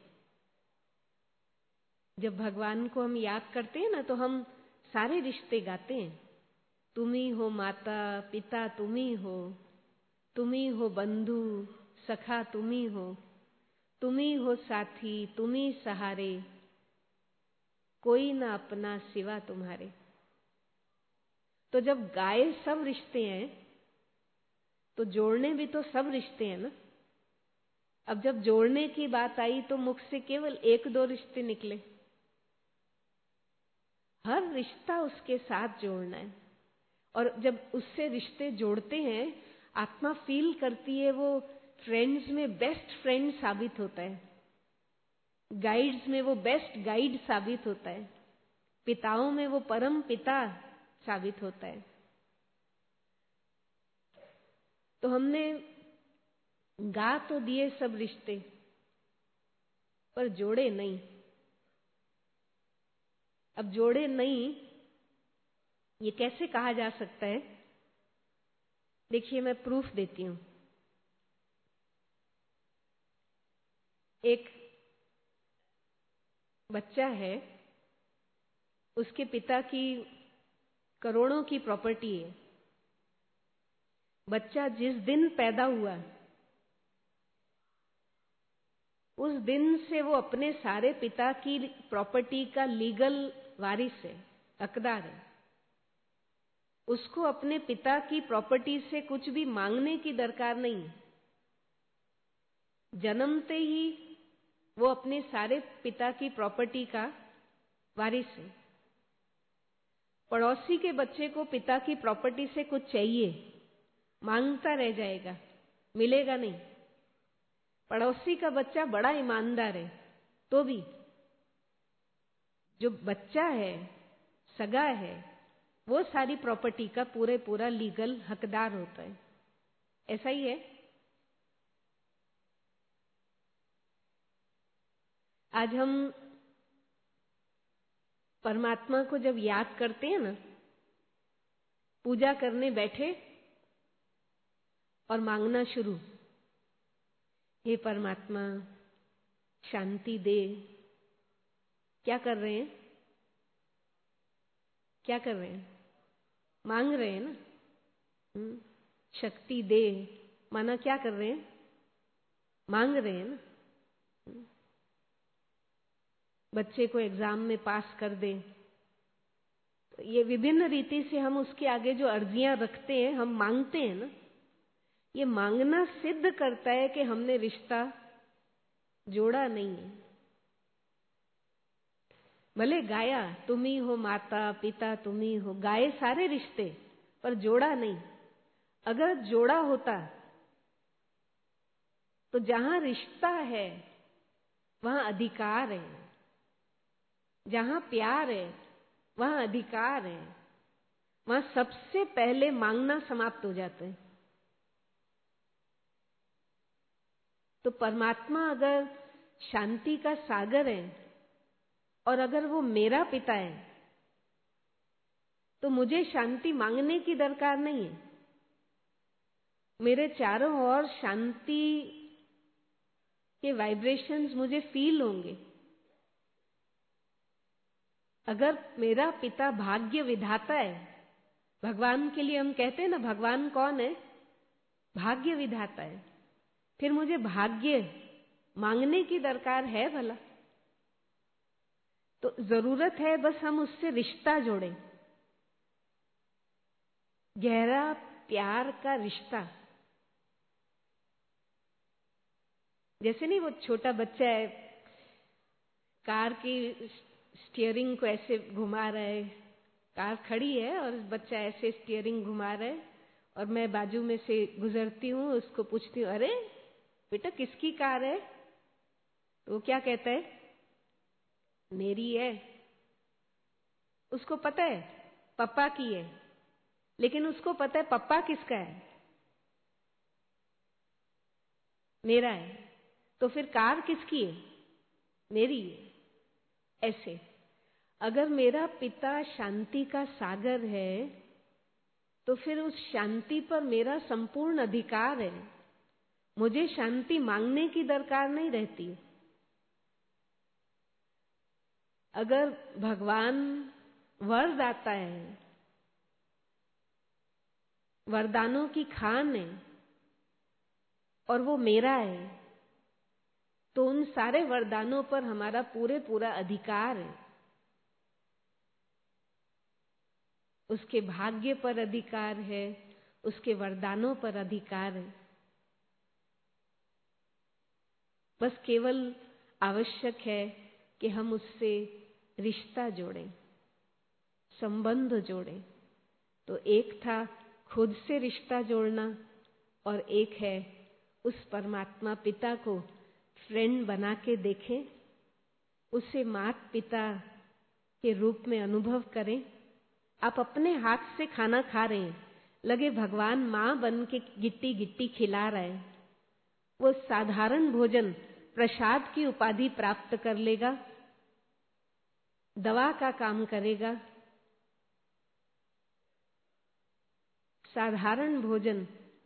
जब भगवान को हम याद करते हैं ना, तो हम सारे रिश्ते गाते हैं। तुम ही हो माता पिता, तुम ही हो बंधु सखा, तुम ही हो साथी, तुम ही सहारे, कोई ना अपना सिवा तुम्हारे। तो जब गाए सब रिश्ते हैं, तो जोड़ने भी तो सब रिश्ते हैं ना। अब जब जोड़ने की बात आई तो मुख से केवल एक दो रिश्ते निकले। हर रिश्ता उसके साथ जोड़ना है। और जब उससे रिश्ते जोड़ते हैं, आत्मा फील करती है वो फ्रेंड्स में बेस्ट फ्रेंड साबित होता है, गाइड्स में वो बेस्ट गाइड साबित होता है, पिताओं में वो परम पिता साबित होता है। तो हमने गा तो दिए सब रिश्ते, पर जोड़े नहीं। अब जोड़े नहीं, ये कैसे कहा जा सकता है? देखिए, मैं प्रूफ देती हूं। एक बच्चा है, उसके पिता की करोड़ों की प्रॉपर्टी है। बच्चा जिस दिन पैदा हुआ, उस दिन से वो अपने सारे पिता की प्रॉपर्टी का लीगल वारिस है, हकदार है। उसको अपने पिता की प्रॉपर्टी से कुछ भी मांगने की दरकार नहीं है। जन्मते ही वो अपने सारे पिता की प्रॉपर्टी का वारिस है। पड़ोसी के बच्चे को पिता की प्रॉपर्टी से कुछ चाहिए, मांगता रह जाएगा, मिलेगा नहीं। पड़ोसी का बच्चा बड़ा ईमानदार है, तो भी जो बच्चा है, सगा है, वो सारी प्रॉपर्टी का पूरा लीगल हकदार होता है। ऐसा ही है। आज हम परमात्मा को जब याद करते हैं ना, पूजा करने बैठे और मांगना शुरू, हे परमात्मा शांति दे। क्या कर रहे हैं? क्या कर रहे हैं? मांग रहे हैं ना। शक्ति दे माना क्या कर रहे हैं? मांग रहे हैं ना। बच्चे को एग्जाम में पास कर दे। तो ये विभिन्न रीति से हम उसके आगे जो अर्जियां रखते हैं, हम मांगते हैं ना। ये मांगना सिद्ध करता है कि हमने रिश्ता जोड़ा नहीं है। भले गाया तुम ही हो माता पिता, तुम ही हो, गाए सारे रिश्ते, पर जोड़ा नहीं। अगर जोड़ा होता तो जहां रिश्ता है वहां अधिकार है, जहां प्यार है वहां अधिकार है, वहां सबसे पहले मांगना समाप्त हो जाता है। तो परमात्मा अगर शांति का सागर है और अगर वो मेरा पिता है, तो मुझे शांति मांगने की दरकार नहीं है। मेरे चारों ओर शांति के वाइब्रेशंस मुझे फील होंगे। अगर मेरा पिता भाग्य विधाता है, भगवान के लिए हम कहते हैं ना, भगवान कौन है? भाग्य विधाता है। फिर मुझे भाग्य मांगने की दरकार है भला? तो जरूरत है बस हम उससे रिश्ता जोड़ें, गहरा प्यार का रिश्ता। जैसे नहीं, वो छोटा बच्चा है, कार की स्टीयरिंग को ऐसे घुमा रहा है, कार खड़ी है और बच्चा ऐसे स्टीयरिंग घुमा रहा है, और मैं बाजू में से गुजरती हूँ, उसको पूछती हूँ, अरे बेटा किसकी कार है? तो वो क्या कहता है? मेरी है। उसको पता है पप्पा की है, लेकिन उसको पता है पप्पा किसका है। मेरा है, तो फिर कार किसकी है? मेरी है। ऐसे अगर मेरा पिता शांति का सागर है तो फिर उस शांति पर मेरा संपूर्ण अधिकार है। मुझे शांति मांगने की दरकार नहीं रहती। अगर भगवान वर दाता है, वरदानों की खान है और वो मेरा है, तो उन सारे वरदानों पर हमारा पूरा अधिकार है। उसके भाग्य पर अधिकार है, उसके वरदानों पर अधिकार है। बस केवल आवश्यक है कि हम उससे रिश्ता जोड़ें, संबंध जोड़ें। तो एक था खुद से रिश्ता जोड़ना और एक है उस परमात्मा पिता को फ्रेंड बना के देखें, उसे माता पिता के रूप में अनुभव करें। आप अपने हाथ से खाना खा रहे हैं, लगे भगवान माँ बन के गिट्टी गिट्टी खिला रहा है। वो साधारण भोजन प्रसाद की उपाधि प्राप्त कर लेगा, दवा का काम करेगा। साधारण भोजन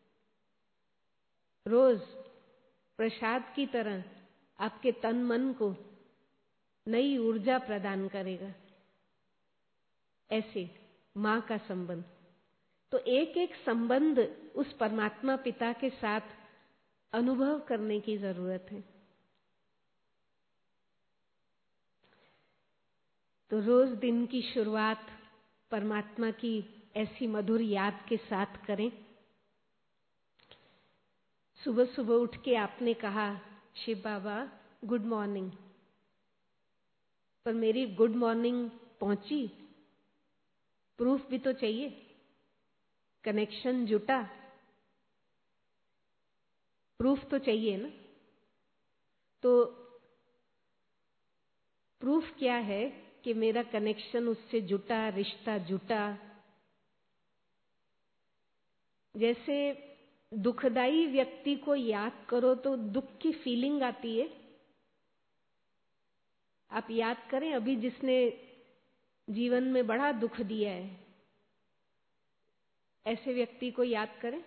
रोज प्रसाद की तरह आपके तन मन को नई ऊर्जा प्रदान करेगा। ऐसे माँ का संबंध, तो एक एक संबंध उस परमात्मा पिता के साथ अनुभव करने की जरूरत है। तो रोज दिन की शुरुआत परमात्मा की ऐसी मधुर याद के साथ करें। सुबह सुबह उठ के आपने कहा शिव बाबा गुड मॉर्निंग, पर मेरी गुड मॉर्निंग पहुंची? प्रूफ भी तो चाहिए, कनेक्शन जुटा, प्रूफ तो चाहिए ना। तो प्रूफ क्या है कि मेरा कनेक्शन उससे जुटा, रिश्ता जुटा? जैसे दुखदाई व्यक्ति को याद करो तो दुख की फीलिंग आती है। आप याद करें अभी जिसने जीवन में बड़ा दुख दिया है, ऐसे व्यक्ति को याद करें।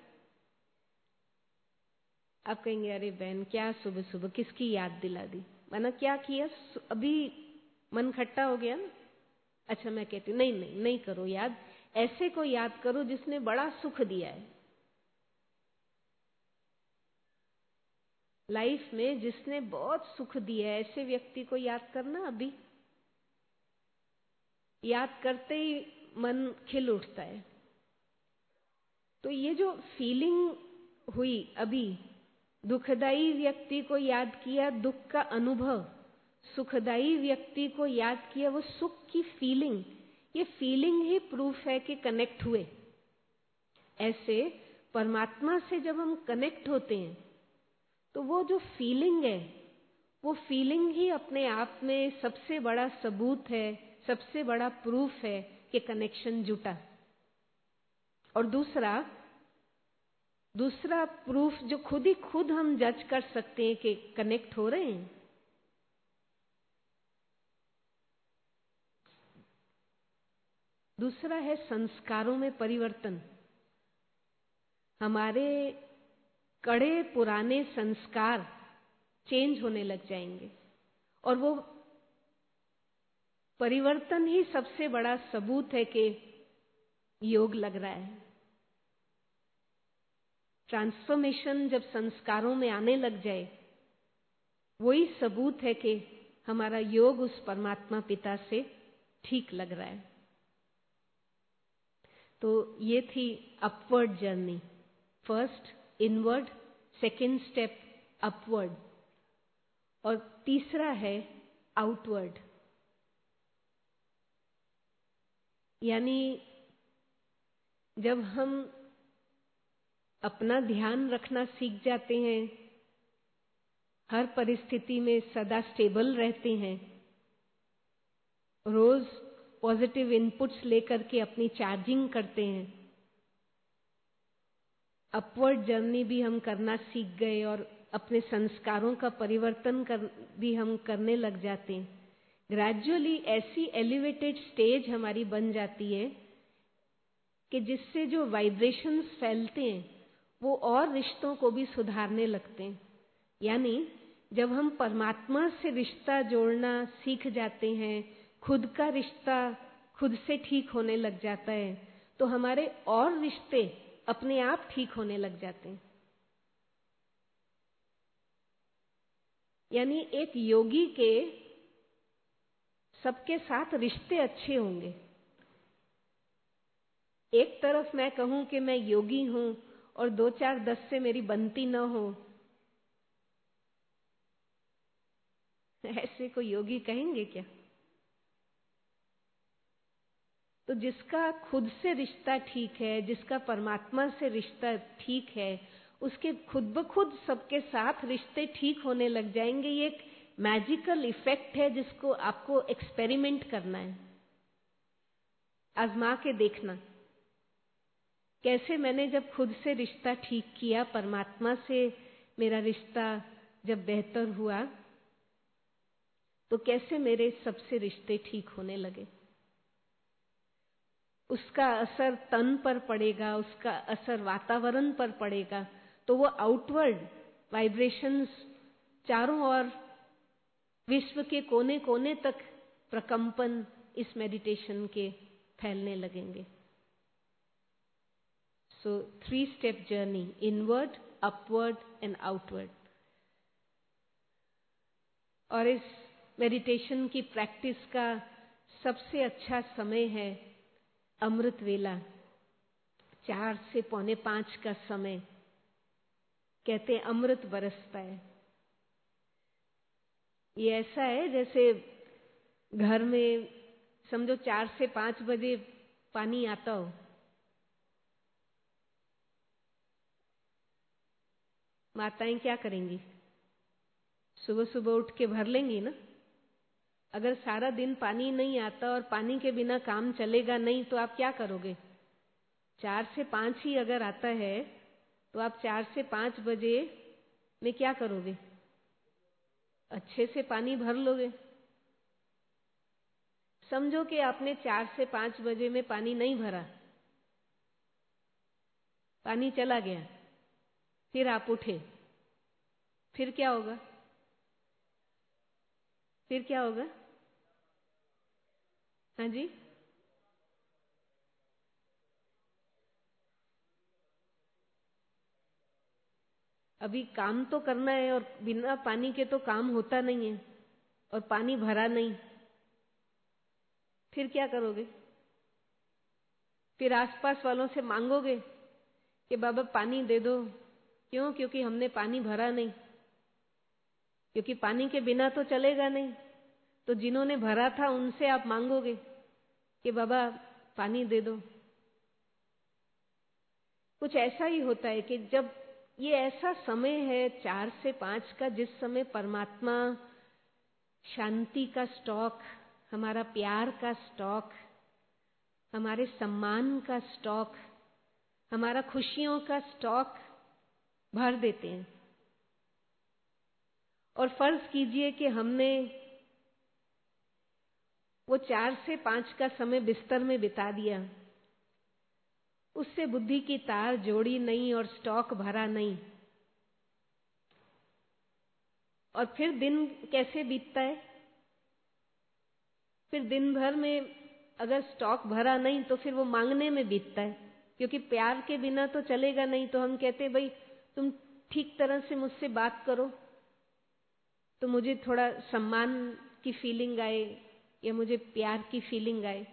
आप कहेंगे अरे बहन क्या सुबह सुबह किसकी याद दिला दी, मैंने क्या किया, अभी मन खट्टा हो गया ना। अच्छा मैं कहती हूँ नहीं करो याद, ऐसे को याद करो जिसने बड़ा सुख दिया है लाइफ में, जिसने बहुत सुख दिया है, ऐसे व्यक्ति को याद करना। अभी याद करते ही मन खिल उठता है। तो ये जो फीलिंग हुई अभी, दुखदाई व्यक्ति को याद किया, दुख का अनुभव, सुखदाई व्यक्ति को याद किया, वो सुख की फीलिंग, ये फीलिंग ही प्रूफ है कि कनेक्ट हुए। ऐसे परमात्मा से जब हम कनेक्ट होते हैं तो वो जो फीलिंग है, वो फीलिंग ही अपने आप में सबसे बड़ा सबूत है, सबसे बड़ा प्रूफ है कि कनेक्शन जुटा। और दूसरा प्रूफ जो खुद हम जज कर सकते हैं कि कनेक्ट हो रहे हैं, दूसरा है संस्कारों में परिवर्तन। हमारे कड़े पुराने संस्कार चेंज होने लग जाएंगे और वो परिवर्तन ही सबसे बड़ा सबूत है कि योग लग रहा है। ट्रांसफॉर्मेशन जब संस्कारों में आने लग जाए, वही सबूत है कि हमारा योग उस परमात्मा पिता से ठीक लग रहा है। तो ये थी upward journey. First inward, second step upward, और तीसरा है आउटवर्ड। यानी जब हम अपना ध्यान रखना सीख जाते हैं, हर परिस्थिति में सदा स्टेबल रहते हैं, रोज पॉजिटिव इनपुट्स लेकर के अपनी चार्जिंग करते हैं, अपवर्ड जर्नी भी हम करना सीख गए और अपने संस्कारों का परिवर्तन भी हम करने लग जाते हैं। ग्रेजुअली ऐसी एलिवेटेड स्टेज हमारी बन जाती है कि जिससे जो वाइब्रेशंस फैलते हैं वो और रिश्तों को भी सुधारने लगते हैं। यानी जब हम परमात्मा से रिश्ता जोड़ना सीख जाते हैं, खुद का रिश्ता खुद से ठीक होने लग जाता है, तो हमारे और रिश्ते अपने आप ठीक होने लग जाते हैं। यानी एक योगी के सबके साथ रिश्ते अच्छे होंगे। एक तरफ मैं कहूं कि मैं योगी हूं और 2 4 10 से मेरी बनती न हो, ऐसे कोई योगी कहेंगे क्या? तो जिसका खुद से रिश्ता ठीक है, जिसका परमात्मा से रिश्ता ठीक है, उसके खुद ब खुद सबके साथ रिश्ते ठीक होने लग जाएंगे। ये एक मैजिकल इफेक्ट है जिसको आपको एक्सपेरिमेंट करना है, आजमा के देखना। कैसे मैंने जब खुद से रिश्ता ठीक किया, परमात्मा से मेरा रिश्ता जब बेहतर हुआ, तो कैसे मेरे सबसे रिश्ते ठीक होने लगे। उसका असर तन पर पड़ेगा, उसका असर वातावरण पर पड़ेगा, तो वो आउटवर्ड वाइब्रेशंस चारों ओर विश्व के कोने कोने तक प्रकंपन इस मेडिटेशन के फैलने लगेंगे। So 3 step journey, inward, upward and outward. और इस मेडिटेशन की प्रैक्टिस का सबसे अच्छा समय है अमृत वेला, 4 से 4:45 का समय। कहते हैं अमृत बरसता है। ये ऐसा है जैसे घर में समझो 4 से 5 बजे पानी आता हो, माताएं क्या करेंगी? सुबह सुबह उठ के भर लेंगी ना। अगर सारा दिन पानी नहीं आता और पानी के बिना काम चलेगा नहीं, तो आप क्या करोगे? 4 से 5 ही अगर आता है तो आप 4 से 5 बजे में क्या करोगे? अच्छे से पानी भर लोगे। समझो कि आपने 4 से 5 बजे में पानी नहीं भरा, पानी चला गया, फिर आप उठे, फिर क्या होगा? फिर क्या होगा? हाँ जी, अभी काम तो करना है और बिना पानी के तो काम होता नहीं है, और पानी भरा नहीं, फिर क्या करोगे? फिर आसपास वालों से मांगोगे कि बाबा पानी दे दो। क्यों? क्योंकि हमने पानी भरा नहीं, क्योंकि पानी के बिना तो चलेगा नहीं। तो जिन्होंने भरा था उनसे आप मांगोगे कि बाबा पानी दे दो। कुछ ऐसा ही होता है कि जब ये ऐसा समय है 4 से 5 का, जिस समय परमात्मा शांति का स्टॉक, हमारा प्यार का स्टॉक, हमारे सम्मान का स्टॉक, हमारा खुशियों का स्टॉक भर देते हैं। और फर्ज कीजिए कि हमने वो 4 से 5 का समय बिस्तर में बिता दिया, उससे बुद्धि की तार जोड़ी नहीं और स्टॉक भरा नहीं, और फिर दिन कैसे बीतता है? फिर दिन भर में अगर स्टॉक भरा नहीं तो फिर वो मांगने में बीतता है, क्योंकि प्यार के बिना तो चलेगा नहीं। तो हम कहते हैं भाई तुम ठीक तरह से मुझसे बात करो तो मुझे थोड़ा सम्मान की फीलिंग आए, या मुझे प्यार की फीलिंग आए।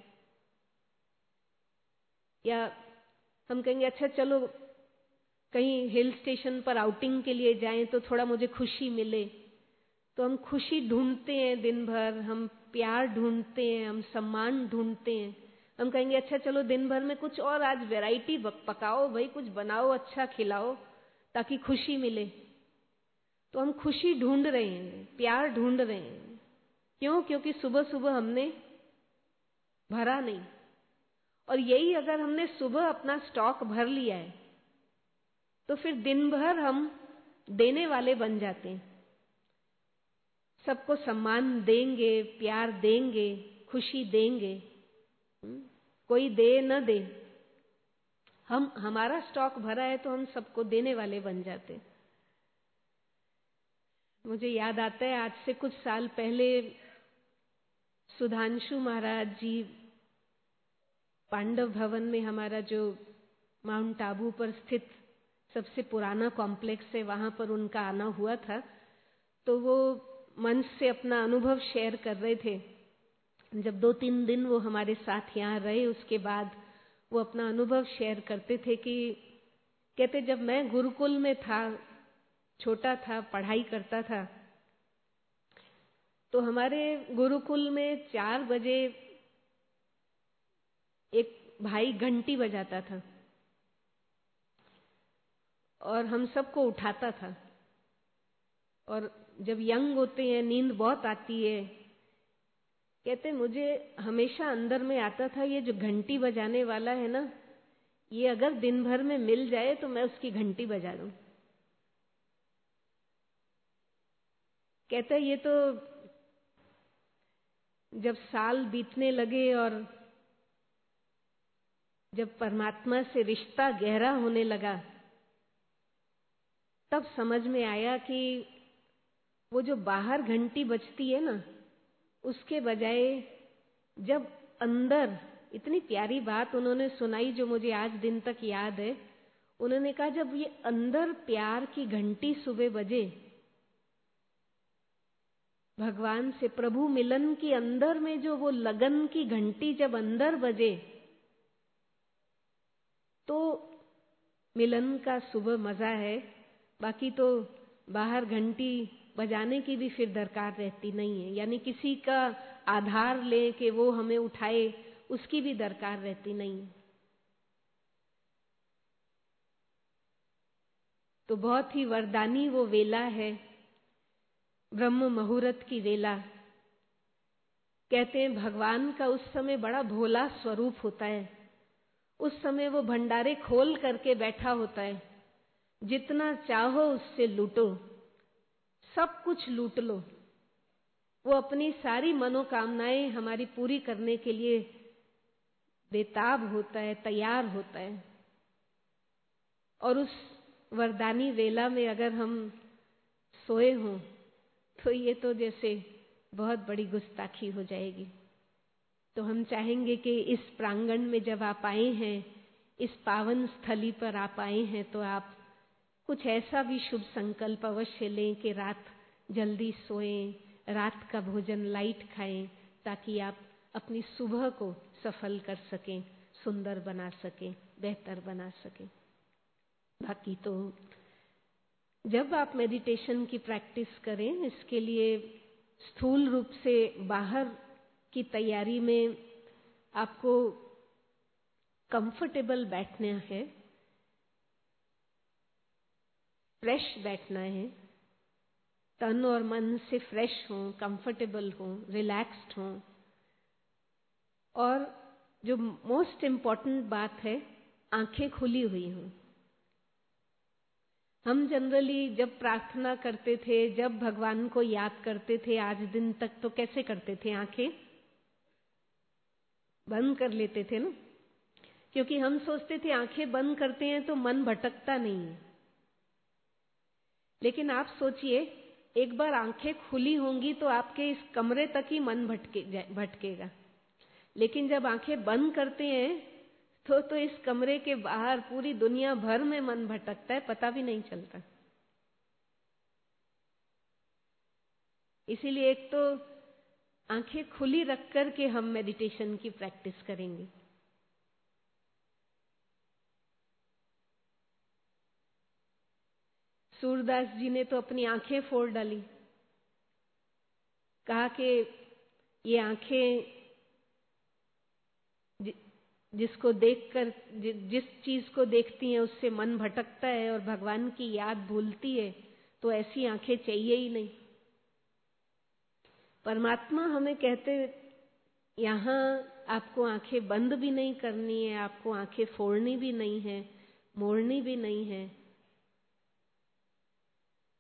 या हम कहेंगे अच्छा चलो कहीं हिल स्टेशन पर आउटिंग के लिए जाएं तो थोड़ा मुझे खुशी मिले। तो हम खुशी ढूंढते हैं दिन भर, हम प्यार ढूंढते हैं, हम सम्मान ढूंढते हैं। हम कहेंगे अच्छा चलो दिन भर में कुछ और आज वैरायटी पकाओ भाई, कुछ बनाओ, अच्छा खिलाओ ताकि खुशी मिले। तो हम खुशी ढूंढ रहे हैं, प्यार ढूंढ रहे हैं। क्यों? क्योंकि सुबह सुबह हमने भरा नहीं। और यही अगर हमने सुबह अपना स्टॉक भर लिया है तो फिर दिन भर हम देने वाले बन जाते हैं। सबको सम्मान देंगे, प्यार देंगे, खुशी देंगे। कोई दे न दे, हमारा स्टॉक भरा है तो हम सबको देने वाले बन जाते हैं। मुझे याद आता है आज से कुछ साल पहले सुधांशु महाराज जी पांडव भवन में, हमारा जो माउंट आबू पर स्थित सबसे पुराना कॉम्प्लेक्स है, वहां पर उनका आना हुआ था। तो वो मंच से अपना अनुभव शेयर कर रहे थे। जब 2-3 दिन वो हमारे साथ यहाँ रहे, उसके बाद वो अपना अनुभव शेयर करते थे कि कहते जब मैं गुरुकुल में था, छोटा था, पढ़ाई करता था, तो हमारे गुरुकुल में 4 बजे एक भाई घंटी बजाता था और हम सबको उठाता था। और जब यंग होते हैं, नींद बहुत आती है, कहते मुझे हमेशा अंदर में आता था ये जो घंटी बजाने वाला है ना, ये अगर दिन भर में मिल जाए तो मैं उसकी घंटी बजा दूं। कहते ये तो जब साल बीतने लगे और जब परमात्मा से रिश्ता गहरा होने लगा, तब समझ में आया कि वो जो बाहर घंटी बजती है ना, उसके बजाय जब अंदर, इतनी प्यारी बात उन्होंने सुनाई जो मुझे आज दिन तक याद है। उन्होंने कहा जब ये अंदर प्यार की घंटी सुबह बजे, भगवान से प्रभु मिलन की अंदर में जो वो लगन की घंटी जब अंदर बजे, तो मिलन का सुबह मजा है। बाकी तो बाहर घंटी बजाने की भी फिर दरकार रहती नहीं है, यानी किसी का आधार ले कि वो हमें उठाए, उसकी भी दरकार रहती नहीं है। तो बहुत ही वरदानी वो वेला है, ब्रह्म मुहूर्त की वेला। कहते हैं भगवान का उस समय बड़ा भोला स्वरूप होता है। उस समय वो भंडारे खोल करके बैठा होता है, जितना चाहो उससे लूटो, सब कुछ लूट लो। वो अपनी सारी मनोकामनाएं हमारी पूरी करने के लिए बेताब होता है, तैयार होता है। और उस वरदानी वेला में अगर हम सोए हों तो ये तो जैसे बहुत बड़ी गुस्ताखी हो जाएगी। तो हम चाहेंगे कि इस प्रांगण में जब आप आए हैं, इस पावन स्थली पर आप आए हैं, तो आप कुछ ऐसा भी शुभ संकल्प अवश्य लें कि रात जल्दी सोएं, रात का भोजन लाइट खाएं, ताकि आप अपनी सुबह को सफल कर सकें, सुंदर बना सकें, बेहतर बना सकें। बाकी तो जब आप मेडिटेशन की प्रैक्टिस करें, इसके लिए स्थूल रूप से बाहर की तैयारी में आपको कंफर्टेबल बैठना है, फ्रेश बैठना है, तन और मन से फ्रेश हों, कंफर्टेबल हों, रिलैक्स्ड हों। और जो मोस्ट इम्पॉर्टेंट बात है, आंखें खुली हुई हों। हम जनरली जब प्रार्थना करते थे, जब भगवान को याद करते थे आज दिन तक, तो कैसे करते थे? आंखें बंद कर लेते थे ना, क्योंकि हम सोचते थे आंखें बंद करते हैं तो मन भटकता नहीं है। लेकिन आप सोचिए, एक बार आंखें खुली होंगी तो आपके इस कमरे तक ही मन भटकेगा। लेकिन जब आंखें बंद करते हैं तो इस कमरे के बाहर पूरी दुनिया भर में मन भटकता है, पता भी नहीं चलता। इसीलिए एक तो आंखें खुली रख कर के हम मेडिटेशन की प्रैक्टिस करेंगे। सूरदास जी ने तो अपनी आंखें फोड़ डाली, कहा कि ये आंखें जिसको देखकर, जिस चीज को देखती हैं उससे मन भटकता है और भगवान की याद भूलती है, तो ऐसी आंखें चाहिए ही नहीं। परमात्मा हमें कहते, यहाँ आपको आंखें बंद भी नहीं करनी है, आपको आंखें फोड़नी भी नहीं है, मोड़नी भी नहीं है।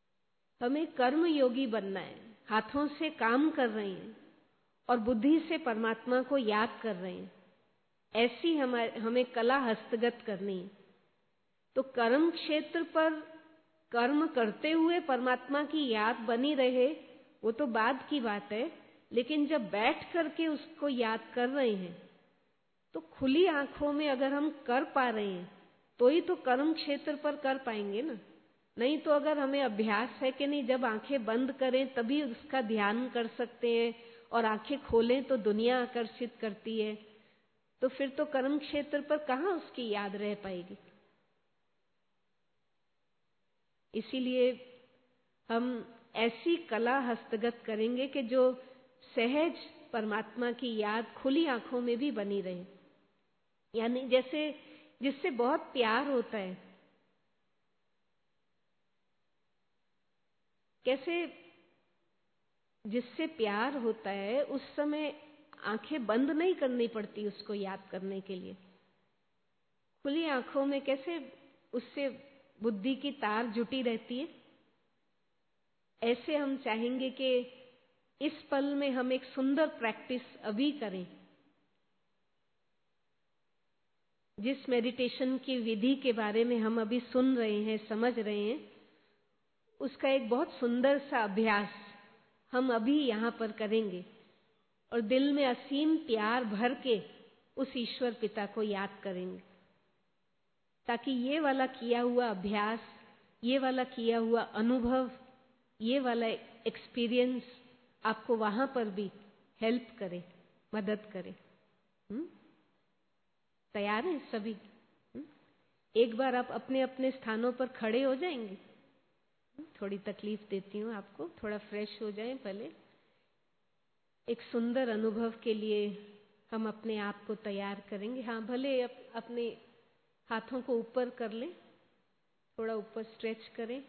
हमें कर्म योगी बनना है, हाथों से काम कर रहे हैं और बुद्धि से परमात्मा को याद कर रहे हैं, ऐसी हमें कला हस्तगत करनी है। तो कर्म क्षेत्र पर कर्म करते हुए परमात्मा की याद बनी रहे, वो तो बाद की बात है, लेकिन जब बैठ करके उसको याद कर रहे हैं तो खुली आंखों में अगर हम कर पा रहे हैं तो ही तो कर्म क्षेत्र पर कर पाएंगे ना। नहीं तो अगर हमें अभ्यास है कि नहीं, जब आंखें बंद करें तभी उसका ध्यान कर सकते हैं और आंखें खोलें तो दुनिया आकर्षित करती है, तो फिर तो कर्म क्षेत्र पर कहाँ उसकी याद रह पाएगी। इसीलिए हम ऐसी कला हस्तगत करेंगे कि जो सहज परमात्मा की याद खुली आंखों में भी बनी रहे। यानी जैसे जिससे बहुत प्यार होता है, कैसे जिससे प्यार होता है उस समय आंखें बंद नहीं करनी पड़ती उसको याद करने के लिए। खुली आंखों में कैसे उससे बुद्धि की तार जुटी रहती है। ऐसे हम चाहेंगे कि इस पल में हम एक सुंदर प्रैक्टिस अभी करें। जिस मेडिटेशन की विधि के बारे में हम अभी सुन रहे हैं, समझ रहे हैं, उसका एक बहुत सुंदर सा अभ्यास हम अभी यहाँ पर करेंगे और दिल में असीम प्यार भर के उस ईश्वर पिता को याद करेंगे, ताकि ये वाला किया हुआ अभ्यास, ये वाला किया हुआ अनुभव, ये वाला एक्सपीरियंस आपको वहां पर भी हेल्प करे, मदद करे। तैयार हैं सभी? एक बार आप अपने अपने स्थानों पर खड़े हो जाएंगे। थोड़ी तकलीफ देती हूँ आपको, थोड़ा फ्रेश हो जाएं पहले। एक सुंदर अनुभव के लिए हम अपने आप को तैयार करेंगे। हाँ, भले अपने हाथों को ऊपर कर लें, थोड़ा ऊपर स्ट्रेच करें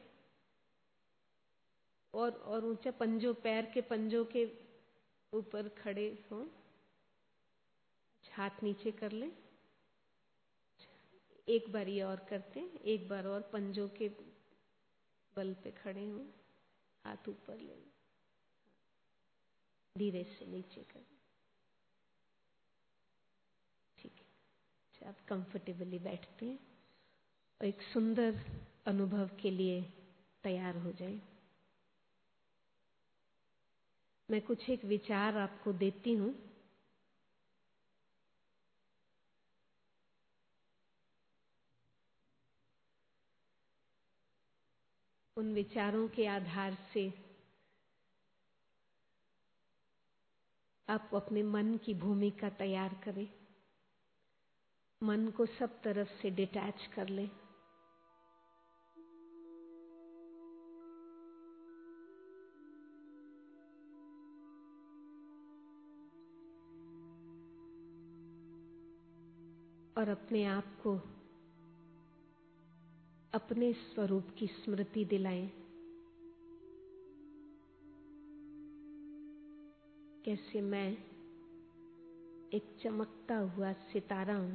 और ऊंचा पंजों, पैर के पंजों के ऊपर खड़े हों। हाथ नीचे कर लें। एक बार ये और करते हैं, एक बार और पंजों के बल पे खड़े हों, हाथ ऊपर ले लें, धीरे से नीचे करें। ठीक है, अच्छा, आप कंफर्टेबली बैठते हैं और एक सुंदर अनुभव के लिए तैयार हो जाएं। मैं कुछ एक विचार आपको देती हूँ। उन विचारों के आधार से आप अपने मन की भूमिका तैयार करें। मन को सब तरफ से डिटैच कर लें। और अपने आप को अपने स्वरूप की स्मृति दिलाएं। कैसे मैं एक चमकता हुआ सितारा हूं।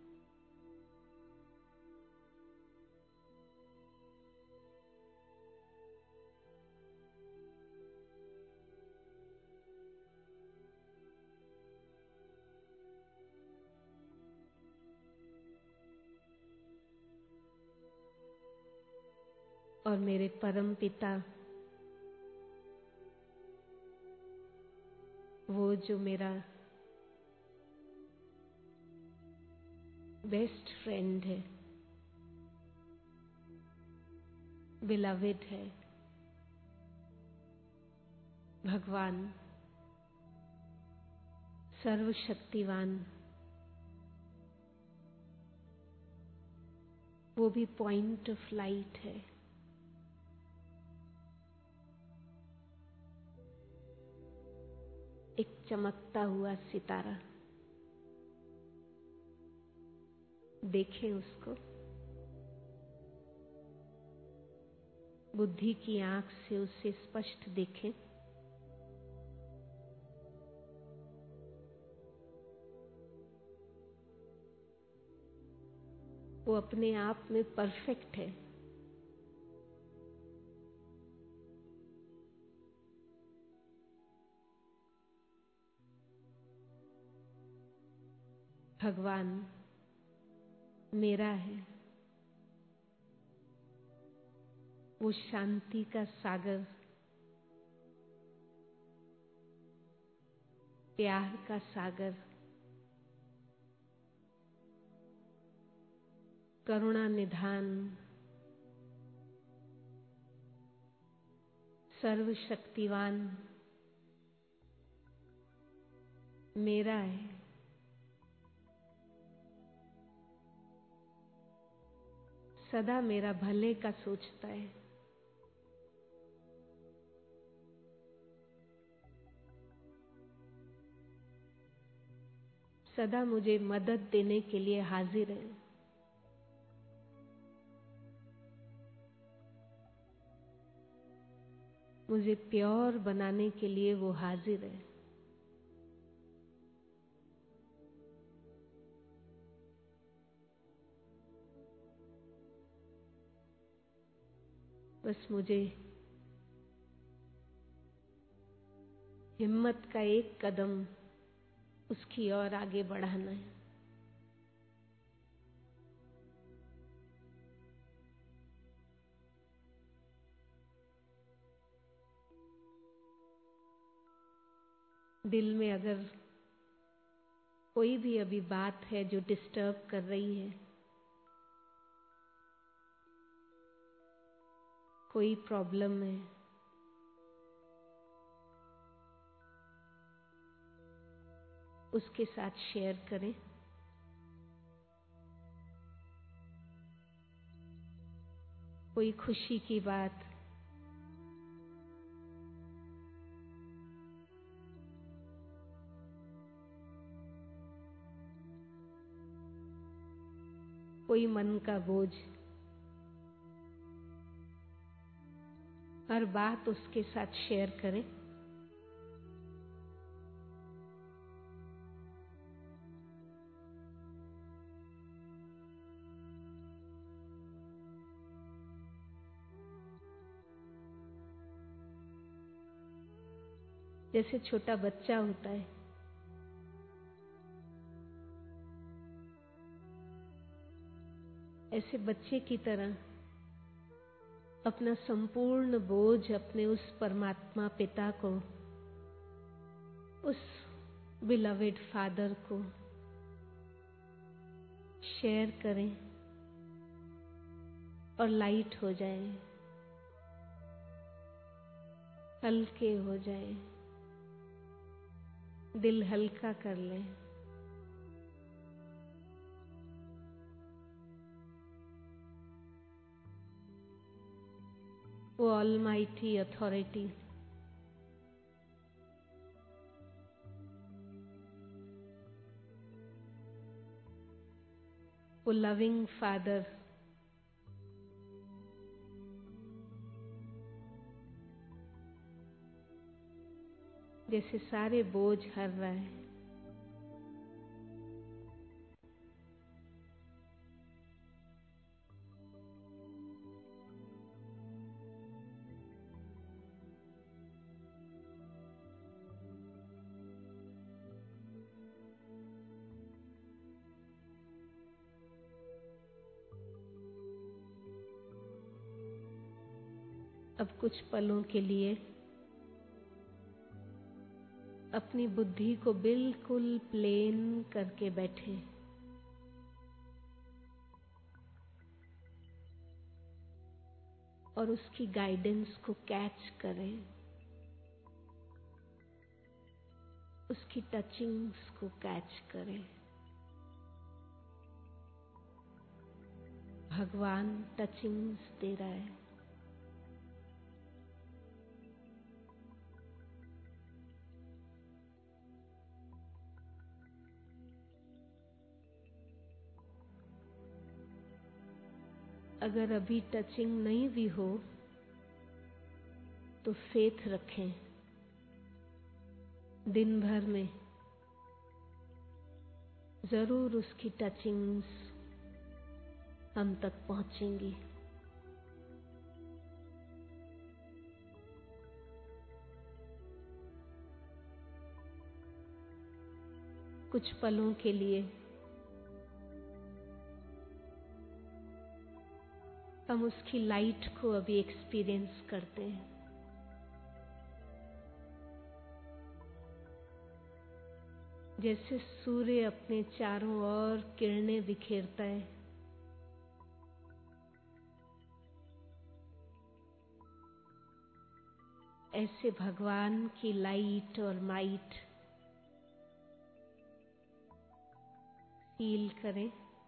और मेरे परम पिता, वो जो मेरा बेस्ट फ्रेंड है, बिलवेड है, भगवान सर्वशक्तिवान, वो भी पॉइंट ऑफ लाइट है। एक चमकता हुआ सितारा। देखें उसको, बुद्धि की आंख से उसे स्पष्ट देखें। वो अपने आप में परफेक्ट है। भगवान मेरा है, वो शांति का सागर, प्यार का सागर, करुणा निधान, सर्वशक्तिवान मेरा है। सदा मेरा भले का सोचता है। सदा मुझे मदद देने के लिए हाजिर है। मुझे प्योर बनाने के लिए वो हाजिर है। बस मुझे हिम्मत का एक कदम उसकी ओर आगे बढ़ाना है। दिल में अगर कोई भी अभी बात है जो डिस्टर्ब कर रही है, कोई प्रॉब्लम है, उसके साथ शेयर करें। कोई खुशी की बात, कोई मन का बोझ, हर बात उसके साथ शेयर करें। जैसे छोटा बच्चा होता है, ऐसे बच्चे की तरह अपना संपूर्ण बोझ अपने उस परमात्मा पिता को, उस बिलवेड फादर को शेयर करें और लाइट हो जाए, हल्के हो जाए, दिल हल्का कर लें। वो ऑलमाइटी अथॉरिटी, वो लविंग फादर जैसे सारे बोझ हर रहा है। अब कुछ पलों के लिए अपनी बुद्धि को बिल्कुल प्लेन करके बैठे और उसकी गाइडेंस को कैच करें, उसकी टचिंग्स को कैच करें। भगवान टचिंग्स दे रहा है। अगर अभी टचिंग नहीं भी हो तो फेथ रखें, दिन भर में जरूर उसकी टचिंग्स हम तक पहुंचेंगी। कुछ पलों के लिए हम उसकी लाइट को अभी एक्सपीरियंस करते हैं। जैसे सूर्य अपने चारों ओर किरणें बिखेरता है, ऐसे भगवान की लाइट और माइट फील करें।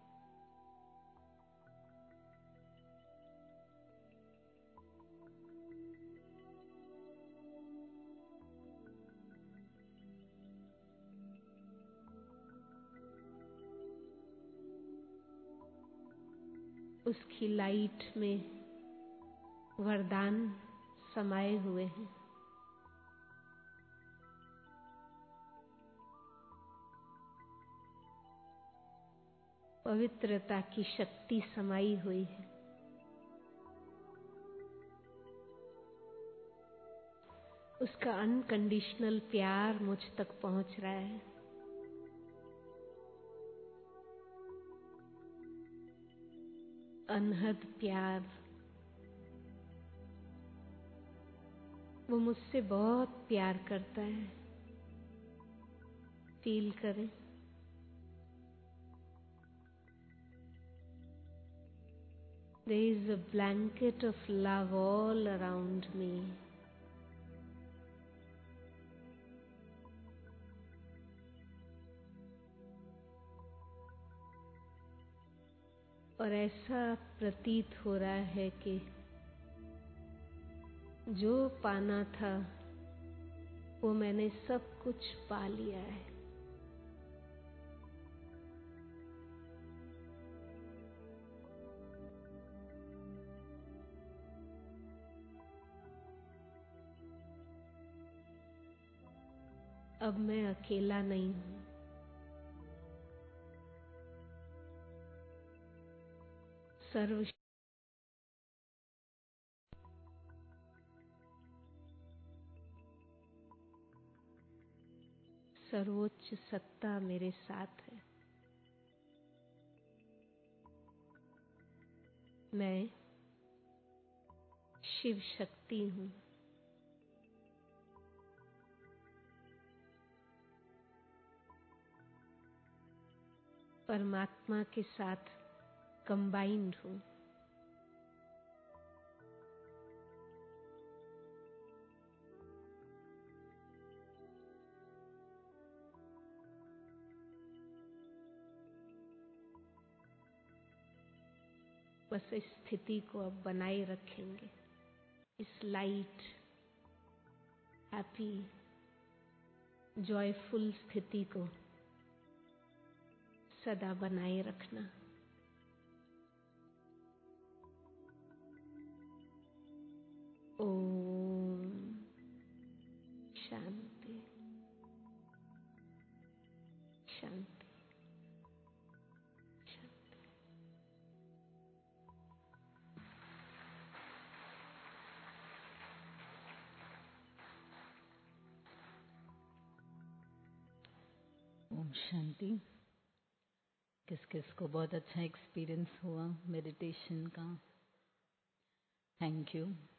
उसकी लाइट में वरदान समाये हुए हैं। पवित्रता की शक्ति समाई हुई है। उसका अनकंडीशनल प्यार मुझ तक पहुंच रहा है। अनहद प्यार। वो मुझसे बहुत प्यार करता है। फील करें। There is a blanket of love all around me. और ऐसा प्रतीत हो रहा है कि जो पाना था वो मैंने सब कुछ पा लिया है। अब मैं अकेला नहीं हूं। सर्वोच्च सत्ता मेरे साथ है। मैं शिव शक्ति हूं। परमात्मा के साथ कंबाइंड हूं। बस इस स्थिति को अब बनाए रखेंगे। इस लाइट, हैप्पी, जॉयफुल स्थिति को सदा बनाए रखना। ओम शांति शांति शांति। ओम शांति। किस किस को बहुत अच्छा एक्सपीरियंस हुआ मेडिटेशन का? Thank you.